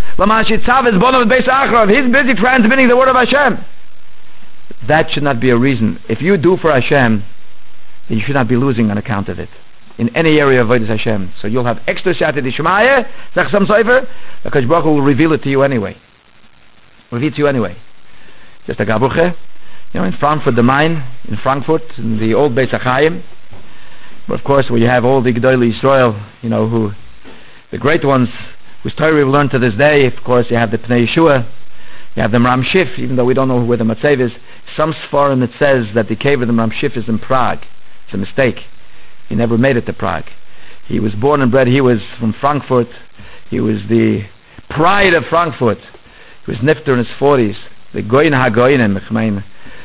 He's busy transmitting the word of Hashem. That should not be a reason. If you do for Hashem, then you should not be losing on account of it in any area of Avodas Hashem. So you'll have extra siyata d'shmaya, Zach Sam Sofer, because Baruch Hu will reveal it to you anyway. Reveal it to you anyway. Just a gabuche, you know, in Frankfurt, the Main, in Frankfurt, in the old Beis HaChaim. But of course, where you have all the Gedolei Yisrael, you know, who, the great ones, whose Torah we've learned to this day. Of course, you have the Pnei Yeshua, you have the Ram Shif, even though we don't know where the Matzev is. Some Sfarim, it says that the cave of the Ram Shif is in Prague. It's a mistake. He never made it to Prague. He was born and bred, he was from Frankfurt. He was the pride of Frankfurt. He was nifter in his forties. The Goyin HaGoyinim,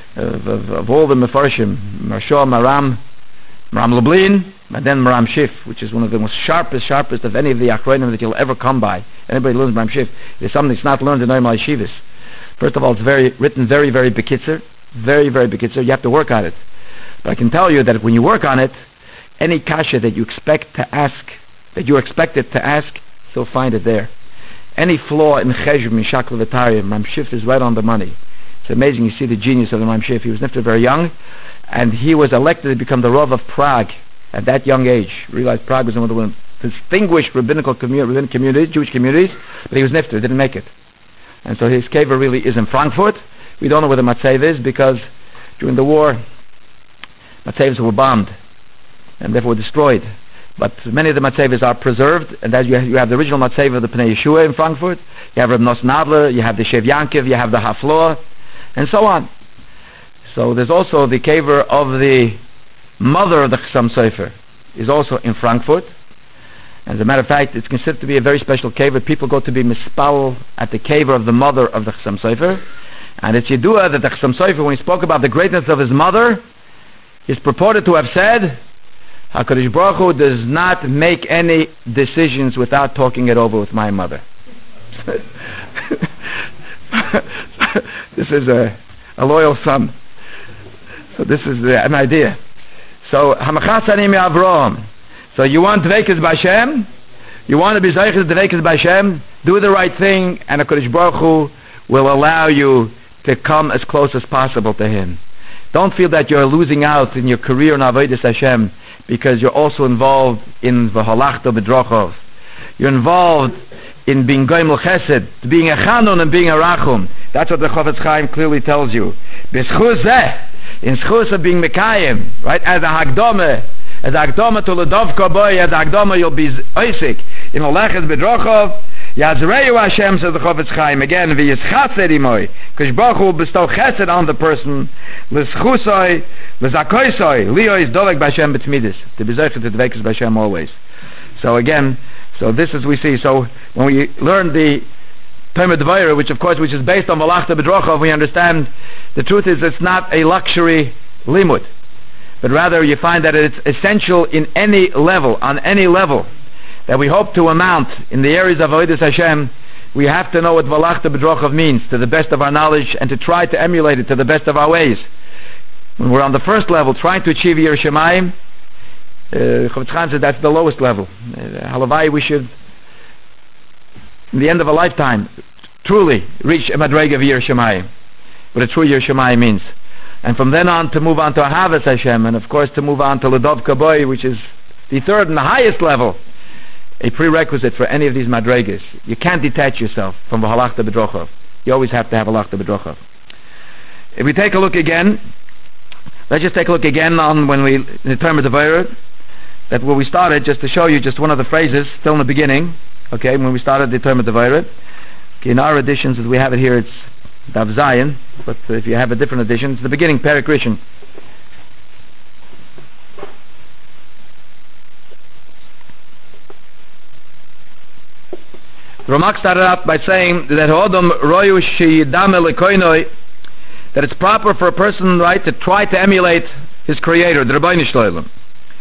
of, of, of all the Mefarshim, Marsha, Maram, Maram Lublin, and then Maram Shif, which is one of the most sharpest, sharpest of any of the Achronim that you'll ever come by. Anybody who learns Maram Shif, it's something that's not learned in normal yeshivas. First of all, it's very written very, very bekitzer, very, very bekitzer. You have to work on it. But I can tell you that when you work on it, any kasha that you expect to ask, that you're expected to ask, you'll find it there. Any flaw in Cheshv, in Shakla V'Tarya, Maram Shif is right on the money. It's amazing. You see the genius of the Maram Shif. He was nifter very young, and he was elected to become the Rav of Prague at that young age. Realized Prague was one of the distinguished rabbinical commu- rabbinic communities, Jewish communities, but he was nifter, didn't make it. And so his kever really is in Frankfurt. We don't know where the Matzev is because during the war, Matzevs were bombed and therefore destroyed. But many of the Matzevs are preserved, and that you have, you have the original Matzev of the Pnei Yeshua in Frankfurt, you have Reb Nos Nadler, you have the Shev Yankiv, you have the Hafloah, and so on. So there's also the kever of the mother of the Chassam Sofer is also in Frankfurt. As a matter of fact, it's considered to be a very special kever. People go to be mispal at the kever of the mother of the Chassam Sofer. And it's Yidua that the Chassam Sofer, when he spoke about the greatness of his mother, is purported to have said, HaKadosh Baruch Hu does not make any decisions without talking it over with my mother. This is a, a loyal son. So this is uh, an idea. So, Hamachasani mi Avraham. So you want Dveikus B'Hashem, you want to be Zeiches Dveikus B'Hashem, do the right thing, and HaKadosh Baruch Hu will allow you to come as close as possible to Him. Don't feel that you're losing out in your career in Avodas Hashem because you're also involved in V'halachta B'drochov. You're involved in being Goimel Chesed, being a Chanun and being a Rachum. That's what the Chofetz Chaim clearly tells you. B'schus zeh, in schus of being Mekayim, right, as a Hagdome, as a Hagdome to Ledovka boy, as a Hagdome you'll be Oisik, in Olechet B'drochov, Yazreyu Hashem, says the Chofetz Chaim, again, v'yischased imoy, because Baruch Hu bestow chesed on the person, l'schusoi, l'zakoisoi, lioi is dolek b'Hashem b'tzmidis, to be zeichet to dveikus b'Hashem always. So again, so this is we see, so when we learn the Talmud Devaira, which of course, which is based on Malachta B'drochov, we understand the truth is it's not a luxury limud, but rather you find that it's essential in any level, on any level, that we hope to amount in the areas of Avodas Hashem. We have to know what Malachta B'drochov means to the best of our knowledge and to try to emulate it to the best of our ways. When we're on the first level, trying to achieve Yireh Shamayim, Chofetz Chaim said that's the lowest level. Uh, Halavai, we should, in the end of a lifetime, truly reach a madrega of Yireh Shamayim, what a true Yireh Shamayim means. And from then on to move on to Ahavas Hashem, and of course to move on to Ledovka Boy, which is the third and the highest level, a prerequisite for any of these madregas. You can't detach yourself from V'halachta B'drochov. You always have to have Halachta B'drochov. If we take a look again, let's just take a look again on when we, in the term of the Devaira, that where we started, just to show you just one of the phrases, still in the beginning, okay, when we started the term of the Devaira. Okay, in our editions, as we have it here, it's Dav Zayin, but if you have a different edition, it's the beginning, Perek Rishon. Ramak started out by saying that that it's proper for a person, right, to try to emulate his creator, the Rebbeinu Shloim.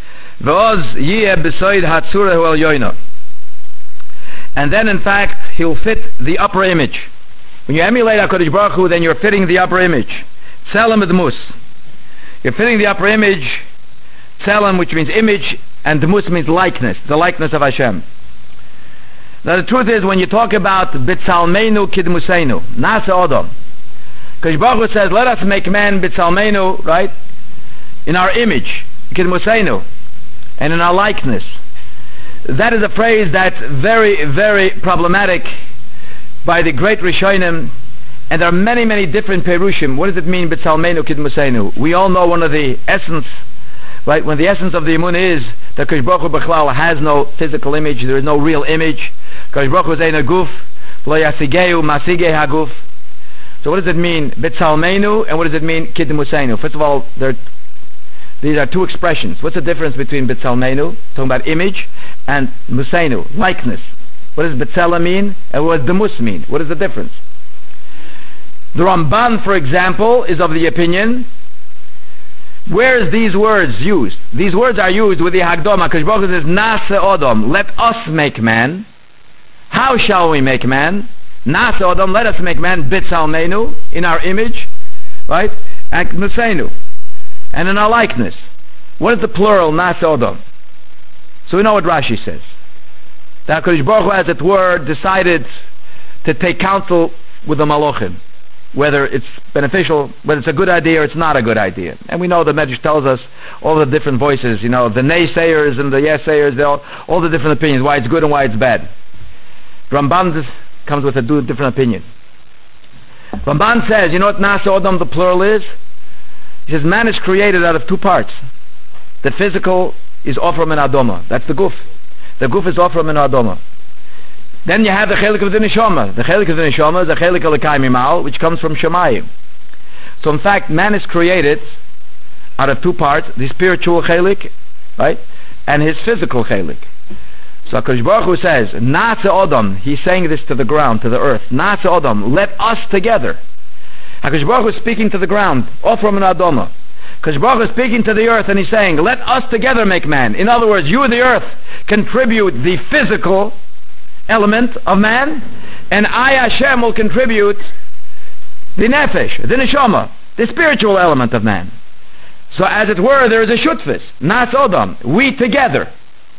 And then in fact he'll fit the upper image. When you emulate HaKadosh Baruch Hu, then you're fitting the upper image. Tzelem Dmus. You're fitting the upper image, Tzelem, which means image, and Dmus means likeness, the likeness of Hashem. Now the truth is, when you talk about B'tzalmeinu Kidmuseinu, Nasa Odom, because Baruch Hu says, let us make man B'tzalmeinu, right, in our image, Kidmuseinu, and in our likeness. That is a phrase that's very, very problematic by the great Rishonim, and there are many, many different Perushim. What does it mean, B'tzalmeinu Kidmuseinu? We all know one of the essence, right, when the essence of the Emunah is that Kosh Baruch Hu B'chlal has no physical image, there is no real image. Kosh Baruch Hu is ein guf, lo yasigeu masigei haguf. So what does it mean, B'tzalmeinu, and what does it mean, Kidmuseinu? First of all, there, these are two expressions. What's the difference between B'tzalmeinu, talking about image, and Museinu, likeness? What does B'tzala mean, and what does Demus mean? What is the difference? The Ramban, for example, is of the opinion, where is these words used? These words are used with the Hagdoma. HaKadosh Baruch Hu says, Nase Odom, let us make man. How shall we make man? Nase Odom, let us make man, B'Tzalmeinu, in our image, right? And Nuseinu, and in our likeness. What is the plural, Nase Odom? So we know what Rashi says. That HaKadosh Baruch Hu, as it were, decided to take counsel with the Malachim, whether it's beneficial, whether it's a good idea or it's not a good idea. And we know the Medrash tells us all the different voices, you know, the naysayers and the yes-sayers, all, all the different opinions, why it's good and why it's bad. Ramban comes with a different opinion. Ramban says, you know what Nasa Odom, the plural is? He says, man is created out of two parts. The physical is Ofram and Adoma. That's the Guf. The Guf is Ofram and Adoma. Then you have the Chelik of the Neshama. The Chelik of the Neshama is the Chelik Elokai Mimal, which comes from Shemayim. So in fact, man is created out of two parts, the spiritual Chelik, right, and his physical Chelik. So HaKadosh Baruch Hu says, Nase Odom, he's saying this to the ground, to the earth, Nase Odom, let us together. HaKadosh Baruch Hu is speaking to the ground, Ofram and Adoma. HaKadosh Baruch Hu is speaking to the earth and he's saying, let us together make man. In other words, you, the earth, contribute the physical element of man, and I, Hashem, will contribute the nefesh, the neshama, the spiritual element of man. So as it were, there is a shutfis, Nas Odom, we together.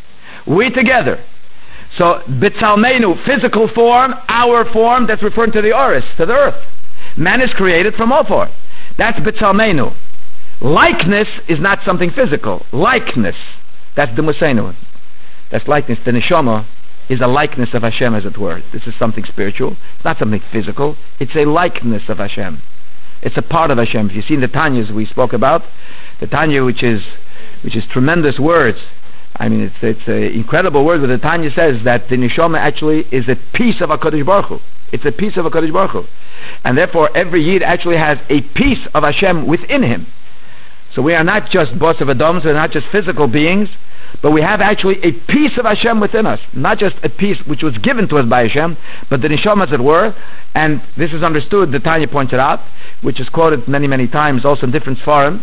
We together. So, B'Tzalmeinu, physical form, our form, that's referring to the Oris, to the earth. Man is created from Ophor. That's B'Tzalmeinu. Likeness is not something physical. Likeness, that's the Museinu. That's likeness. The neshama is a likeness of Hashem, as it were. This is something spiritual. It's not something physical. It's a likeness of Hashem. It's a part of Hashem. If you've seen the Tanyas we spoke about, the Tanya, which is which is tremendous words. I mean, it's it's an incredible word. Where the Tanya says that the neshama actually is a piece of HaKadosh Baruch Hu. It's a piece of HaKadosh Baruch Hu, and therefore every Yid actually has a piece of Hashem within him. So we are not just boss of Adoms. We're not just physical beings. But we have actually a piece of Hashem within us. Not just a piece which was given to us by Hashem, but the neshama, as it were. And this is understood, the Tanya pointed out, which is quoted many, many times, also in different forums.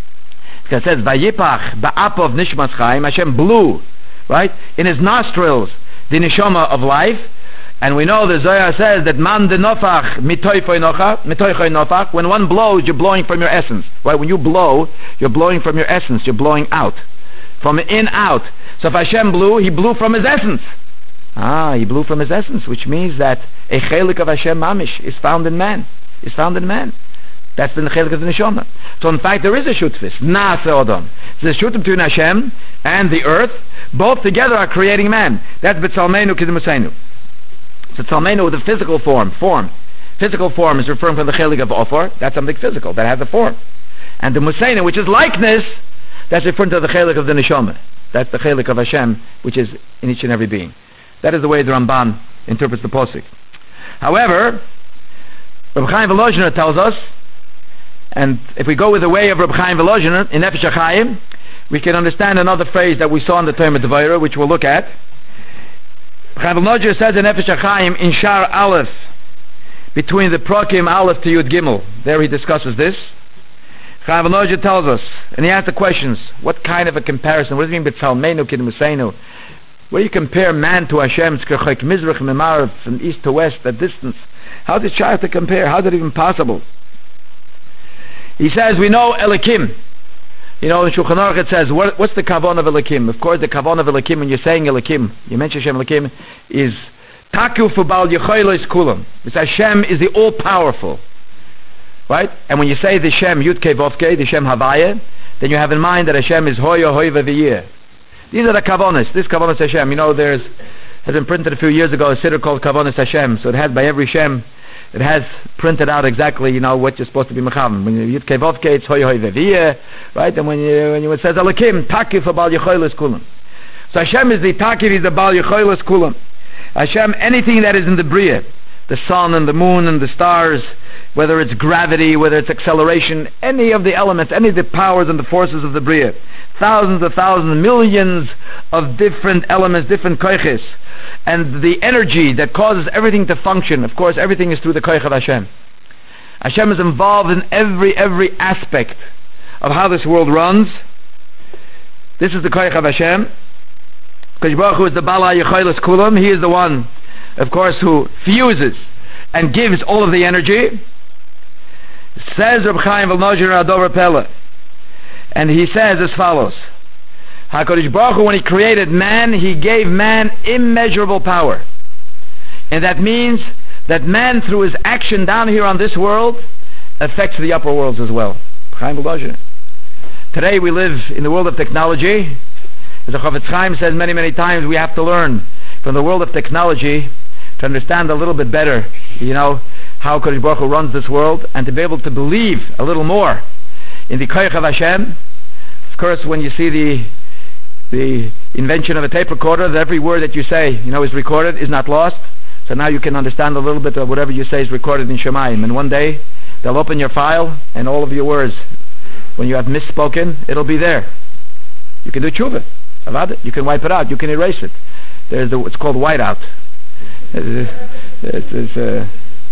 It says, Vayipach ba'apov nishmas chaim, Hashem blew, right, in his nostrils, the neshama of life. And we know the Zohar says that man de nofach mitoychoy nofach, when one blows, you're blowing from your essence. Right? When you blow, you're blowing from your essence, you're blowing out. From in, out. So if Hashem blew, he blew from his essence. Ah, he blew from his essence, which means that a chelik of Hashem mamish is found in man. Is found in man. That's the chelik of the neshama. So in fact, there is a shutfis. Nase Odom. There's a shut between Hashem and the earth. Both together are creating man. That's B'Tzalmeinu Kidmuseinu. So Tzalmeinu with a physical form. Form. Physical form is referring to the chelik of Ophor. That's something physical. That has a form. And the Museinu, which is likeness, that's referring to the chelik of the neshama. That's the chelik of Hashem, which is in each and every being. That is the way the Ramban interprets the posuk. However, Reb Chaim Volozhiner tells us, and if we go with the way of Reb Chaim Volozhiner in Nefesh HaChaim, we can understand another phrase that we saw in the Torah Devaira, which we'll look at. Reb Chaim Volozhiner says in Nefesh HaChaim in Shar Aleph, between the Prokim Aleph to Yud Gimel, there he discusses this. Chaim Volozhiner tells us, and he asks the questions, what kind of a comparison? What does it mean B'Tzalmeinu Kidmuseinu? Where you compare man to Hashem, from east to west, that distance? How is it try to compare? How is it even possible? He says, we know Elokim. You know, in Shulchan Aruch it says, what, what's the kavon of Elokim? Of course, the kavon of Elokim, when you're saying Elokim, you mention Hashem Elokim, is Taku Fubal Yecholos Kulam. It's Hashem is the all-powerful. Right? And when you say the Shem Yud Kei Vov Kei, the Shem Havaya, then you have in mind that Hashem is Hoya Hoiva V'yeh. These are the Kavonis. This Kavonis Hashem. You know, there's has been printed a few years ago a siddur called Kavonis Hashem. So it has by every Shem, it has printed out exactly, you know, what you're supposed to be Mechavim. When you Yud Kei Vov Kei, it's Hoya Hoiva V'yeh. Right? And when you when you it says Elokim, Takif Abal Yecholos Kulam. So Hashem is the Takif, is the Bal Yecholos Kulam. Hashem, anything that is in the Bria, the sun and the moon and the stars, whether it's gravity, whether it's acceleration, any of the elements, any of the powers and the forces of the Bria, thousands of thousands, millions of different elements, different koiches, and the energy that causes everything to function, of course, everything is through the koich of Hashem. Hashem is involved in every, every aspect of how this world runs. This is the koyach of Hashem. Kadosh Baruch Hu is the Bala Yecholos Kulam. He is the one, of course, who fuses and gives all of the energy. Says Reb Chaim Volozhin Ador Pella, and he says as follows: HaKadosh Baruch Hu, when He created man, He gave man immeasurable power, and that means that man, through his action down here on this world, affects the upper worlds as well. Chaim Volozhin. Today we live in the world of technology. As the Chofetz Chaim says many, many times, we have to learn from the world of technology to understand a little bit better, you know, how Kadosh Baruch Hu runs this world, and to be able to believe a little more in the koyach of Hashem. Of course, when you see the the invention of a tape recorder, that every word that you say, you know, is recorded, is not lost. So now you can understand a little bit of whatever you say is recorded in Shemayim. And one day they'll open your file, and all of your words, when you have misspoken, it'll be there. You can do tshuva. You can wipe it out. You can erase it. There's the, it's called whiteout. It's, it's, it's uh,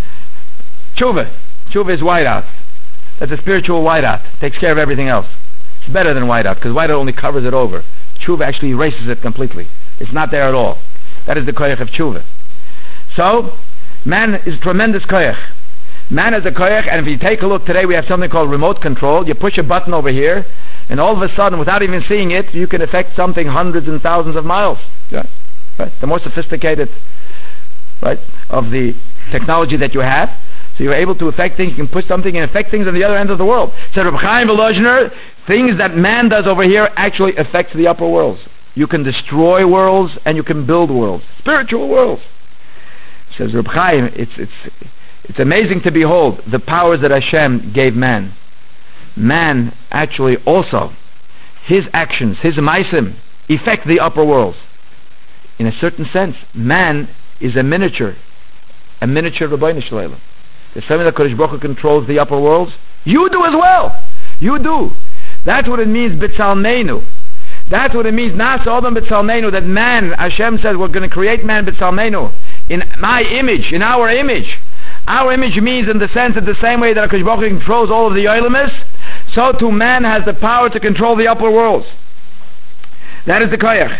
tshuva. Tshuva is whiteout. That's a spiritual whiteout. Takes care of everything else. It's better than whiteout, because whiteout only covers it over. Tshuva actually erases it completely. It's not there at all. That is the koyach of tshuva. So, man is tremendous koyach. Man is a koyach, and if you take a look today, we have something called remote control. You push a button over here, and all of a sudden, without even seeing it, you can affect something hundreds and thousands of miles. Yeah. Right? The more sophisticated, right, of the technology that you have, so you're able to affect things. You can push something and affect things on the other end of the world. So Reb Chaim Volozhin, things that man does over here actually affects the upper worlds. You can destroy worlds and you can build worlds, spiritual worlds. Says Reb Chaim, it's it's it's amazing to behold the powers that Hashem gave man. Man actually also, his actions, his maisim, affect the upper worlds. In a certain sense, man is a miniature, a miniature Rabbeinu Shalom. There's something that Kadosh Baruch Hu controls the upper worlds. You do as well. You do. That's what it means, B'tzalmeinu. That's what it means, Nasa Adam B'tzalmeinu, that man, Hashem says, we're going to create man B'tzalmeinu, in my image, in our image. Our image means in the sense that the same way that Kadosh Baruch Hu controls all of the Yolemis, so too man has the power to control the upper worlds. That is the koyach.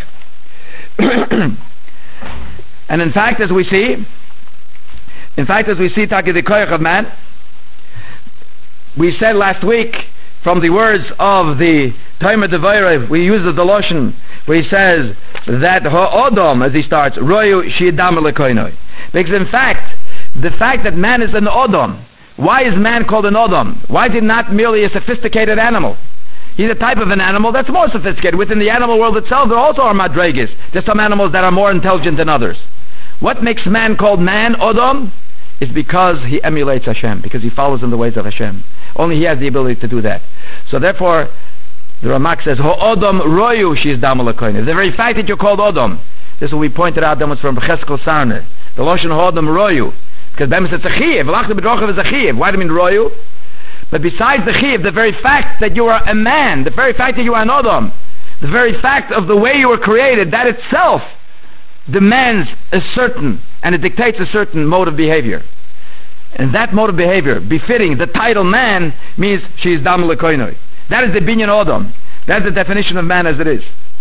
And in fact, as we see, in fact, as we see, Taki, the koyach of man, we said last week from the words of the Tomer Devorah, we use the Lashon where he says that ha'odam, as he starts, royu shi'adam lekoinoi. Because in fact, the fact that man is an odom, why is man called an odom? Why is he not merely a sophisticated animal? He's a type of an animal that's more sophisticated. Within the animal world itself, there also are madregas. There's some animals that are more intelligent than others. What makes man called man, odom, is because he emulates Hashem, because he follows in the ways of Hashem. Only he has the ability to do that. So therefore, the Ramak says, Ho-odom royu shi'adam lekoinoi. The very fact that you're called odom, this is what we pointed out, that was from Cheskel Sarner. The Lashon ho-odom royu. Because Bemis it's a chiyuv. L'achta b'drochav is a chiyuv. Why do you mean royu? But besides the chiyuv, the very fact that you are a man, the very fact that you are an odom, the very fact of the way you were created, that itself demands a certain, and it dictates a certain mode of behavior. And that mode of behavior, befitting the title man, means shi'adam lekoinoi. That is the binyan odom. That's the definition of man as it is.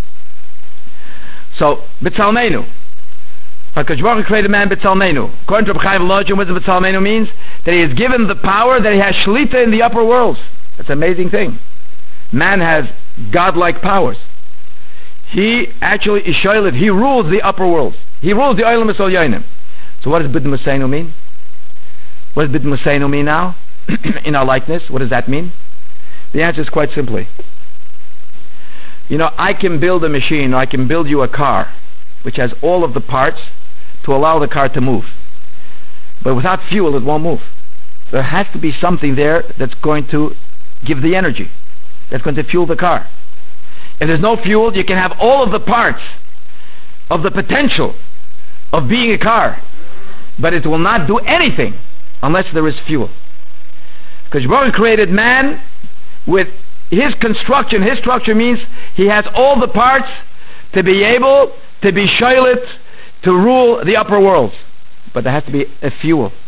So, b'tzalmeinu. Because Baruch Hu created man b'tzalmeinu. According to Reb Chaim Volozhin, what b'tzalmeinu means? That he is given the power, that he has shlita in the upper worlds. That's an amazing thing. Man has godlike powers. He actually is shoylev. He rules the upper worlds. He rules the olam v'solyonim. So what does bid museinu mean? What does bid museinu mean now? In our likeness, what does that mean? The answer is quite simply. You know, I can build a machine, or I can build you a car, which has all of the parts to allow the car to move. But without fuel, it won't move. There has to be something there that's going to give the energy, that's going to fuel the car. If there's no fuel, you can have all of the parts of the potential of being a car, but it will not do anything unless there is fuel. Because Baruch created man with his construction. His structure means he has all the parts to be able to be shoylet, to rule the upper worlds. But there has to be a fuel.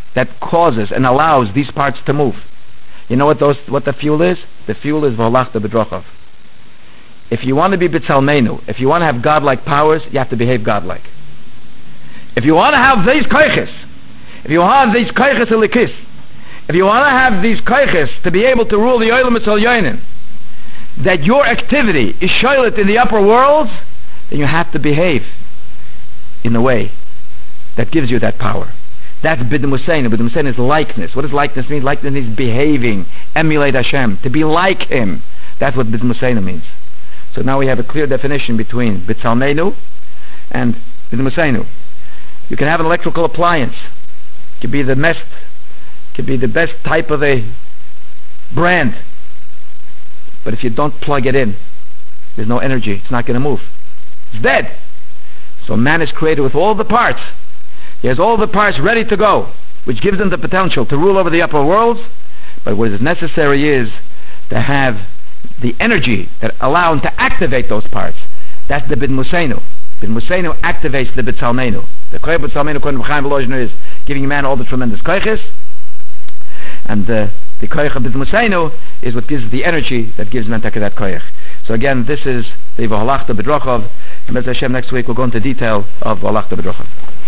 that causes and allows these parts to move. You know what those what the fuel is? The fuel is v'holachta b'drochav. If you want to be b'tzalmeinu, if you want to have godlike powers, you have to behave godlike. If you want to have these koiches, if you want these koiches elikis, if you want to have these koiches to be able to rule the olam etzal that your activity is shoylet in the upper worlds, then you have to behave in a way that gives you that power. That's Bidin Musainu. Bidin Musainu is likeness. What does likeness mean? Likeness means behaving, emulate Hashem, to be like Him. That's what Bidin Musainu means. So now we have a clear definition between B'tzalmeinu and Bidin Musainu. You can have an electrical appliance. It could be the best, could be the best type of a brand. But if you don't plug it in, there's no energy. It's not going to move. It's dead. So man is created with all the parts. He has all the parts ready to go, which gives him the potential to rule over the upper worlds. But what is necessary is to have the energy that allow him to activate those parts. That's the Bid Musainu. Bid Musainu activates the B'tzalmeinu. The Koyach B'tzalmeinu, according to Chaim Volozhiner, is giving man all the tremendous koyches. And uh, the Koyach of Bid Musainu is what gives the energy that gives man that koyach. So again, this is the V'holachta b'drochav. And Bez Hashem, next week we'll go into detail of V'holachta b'drochav.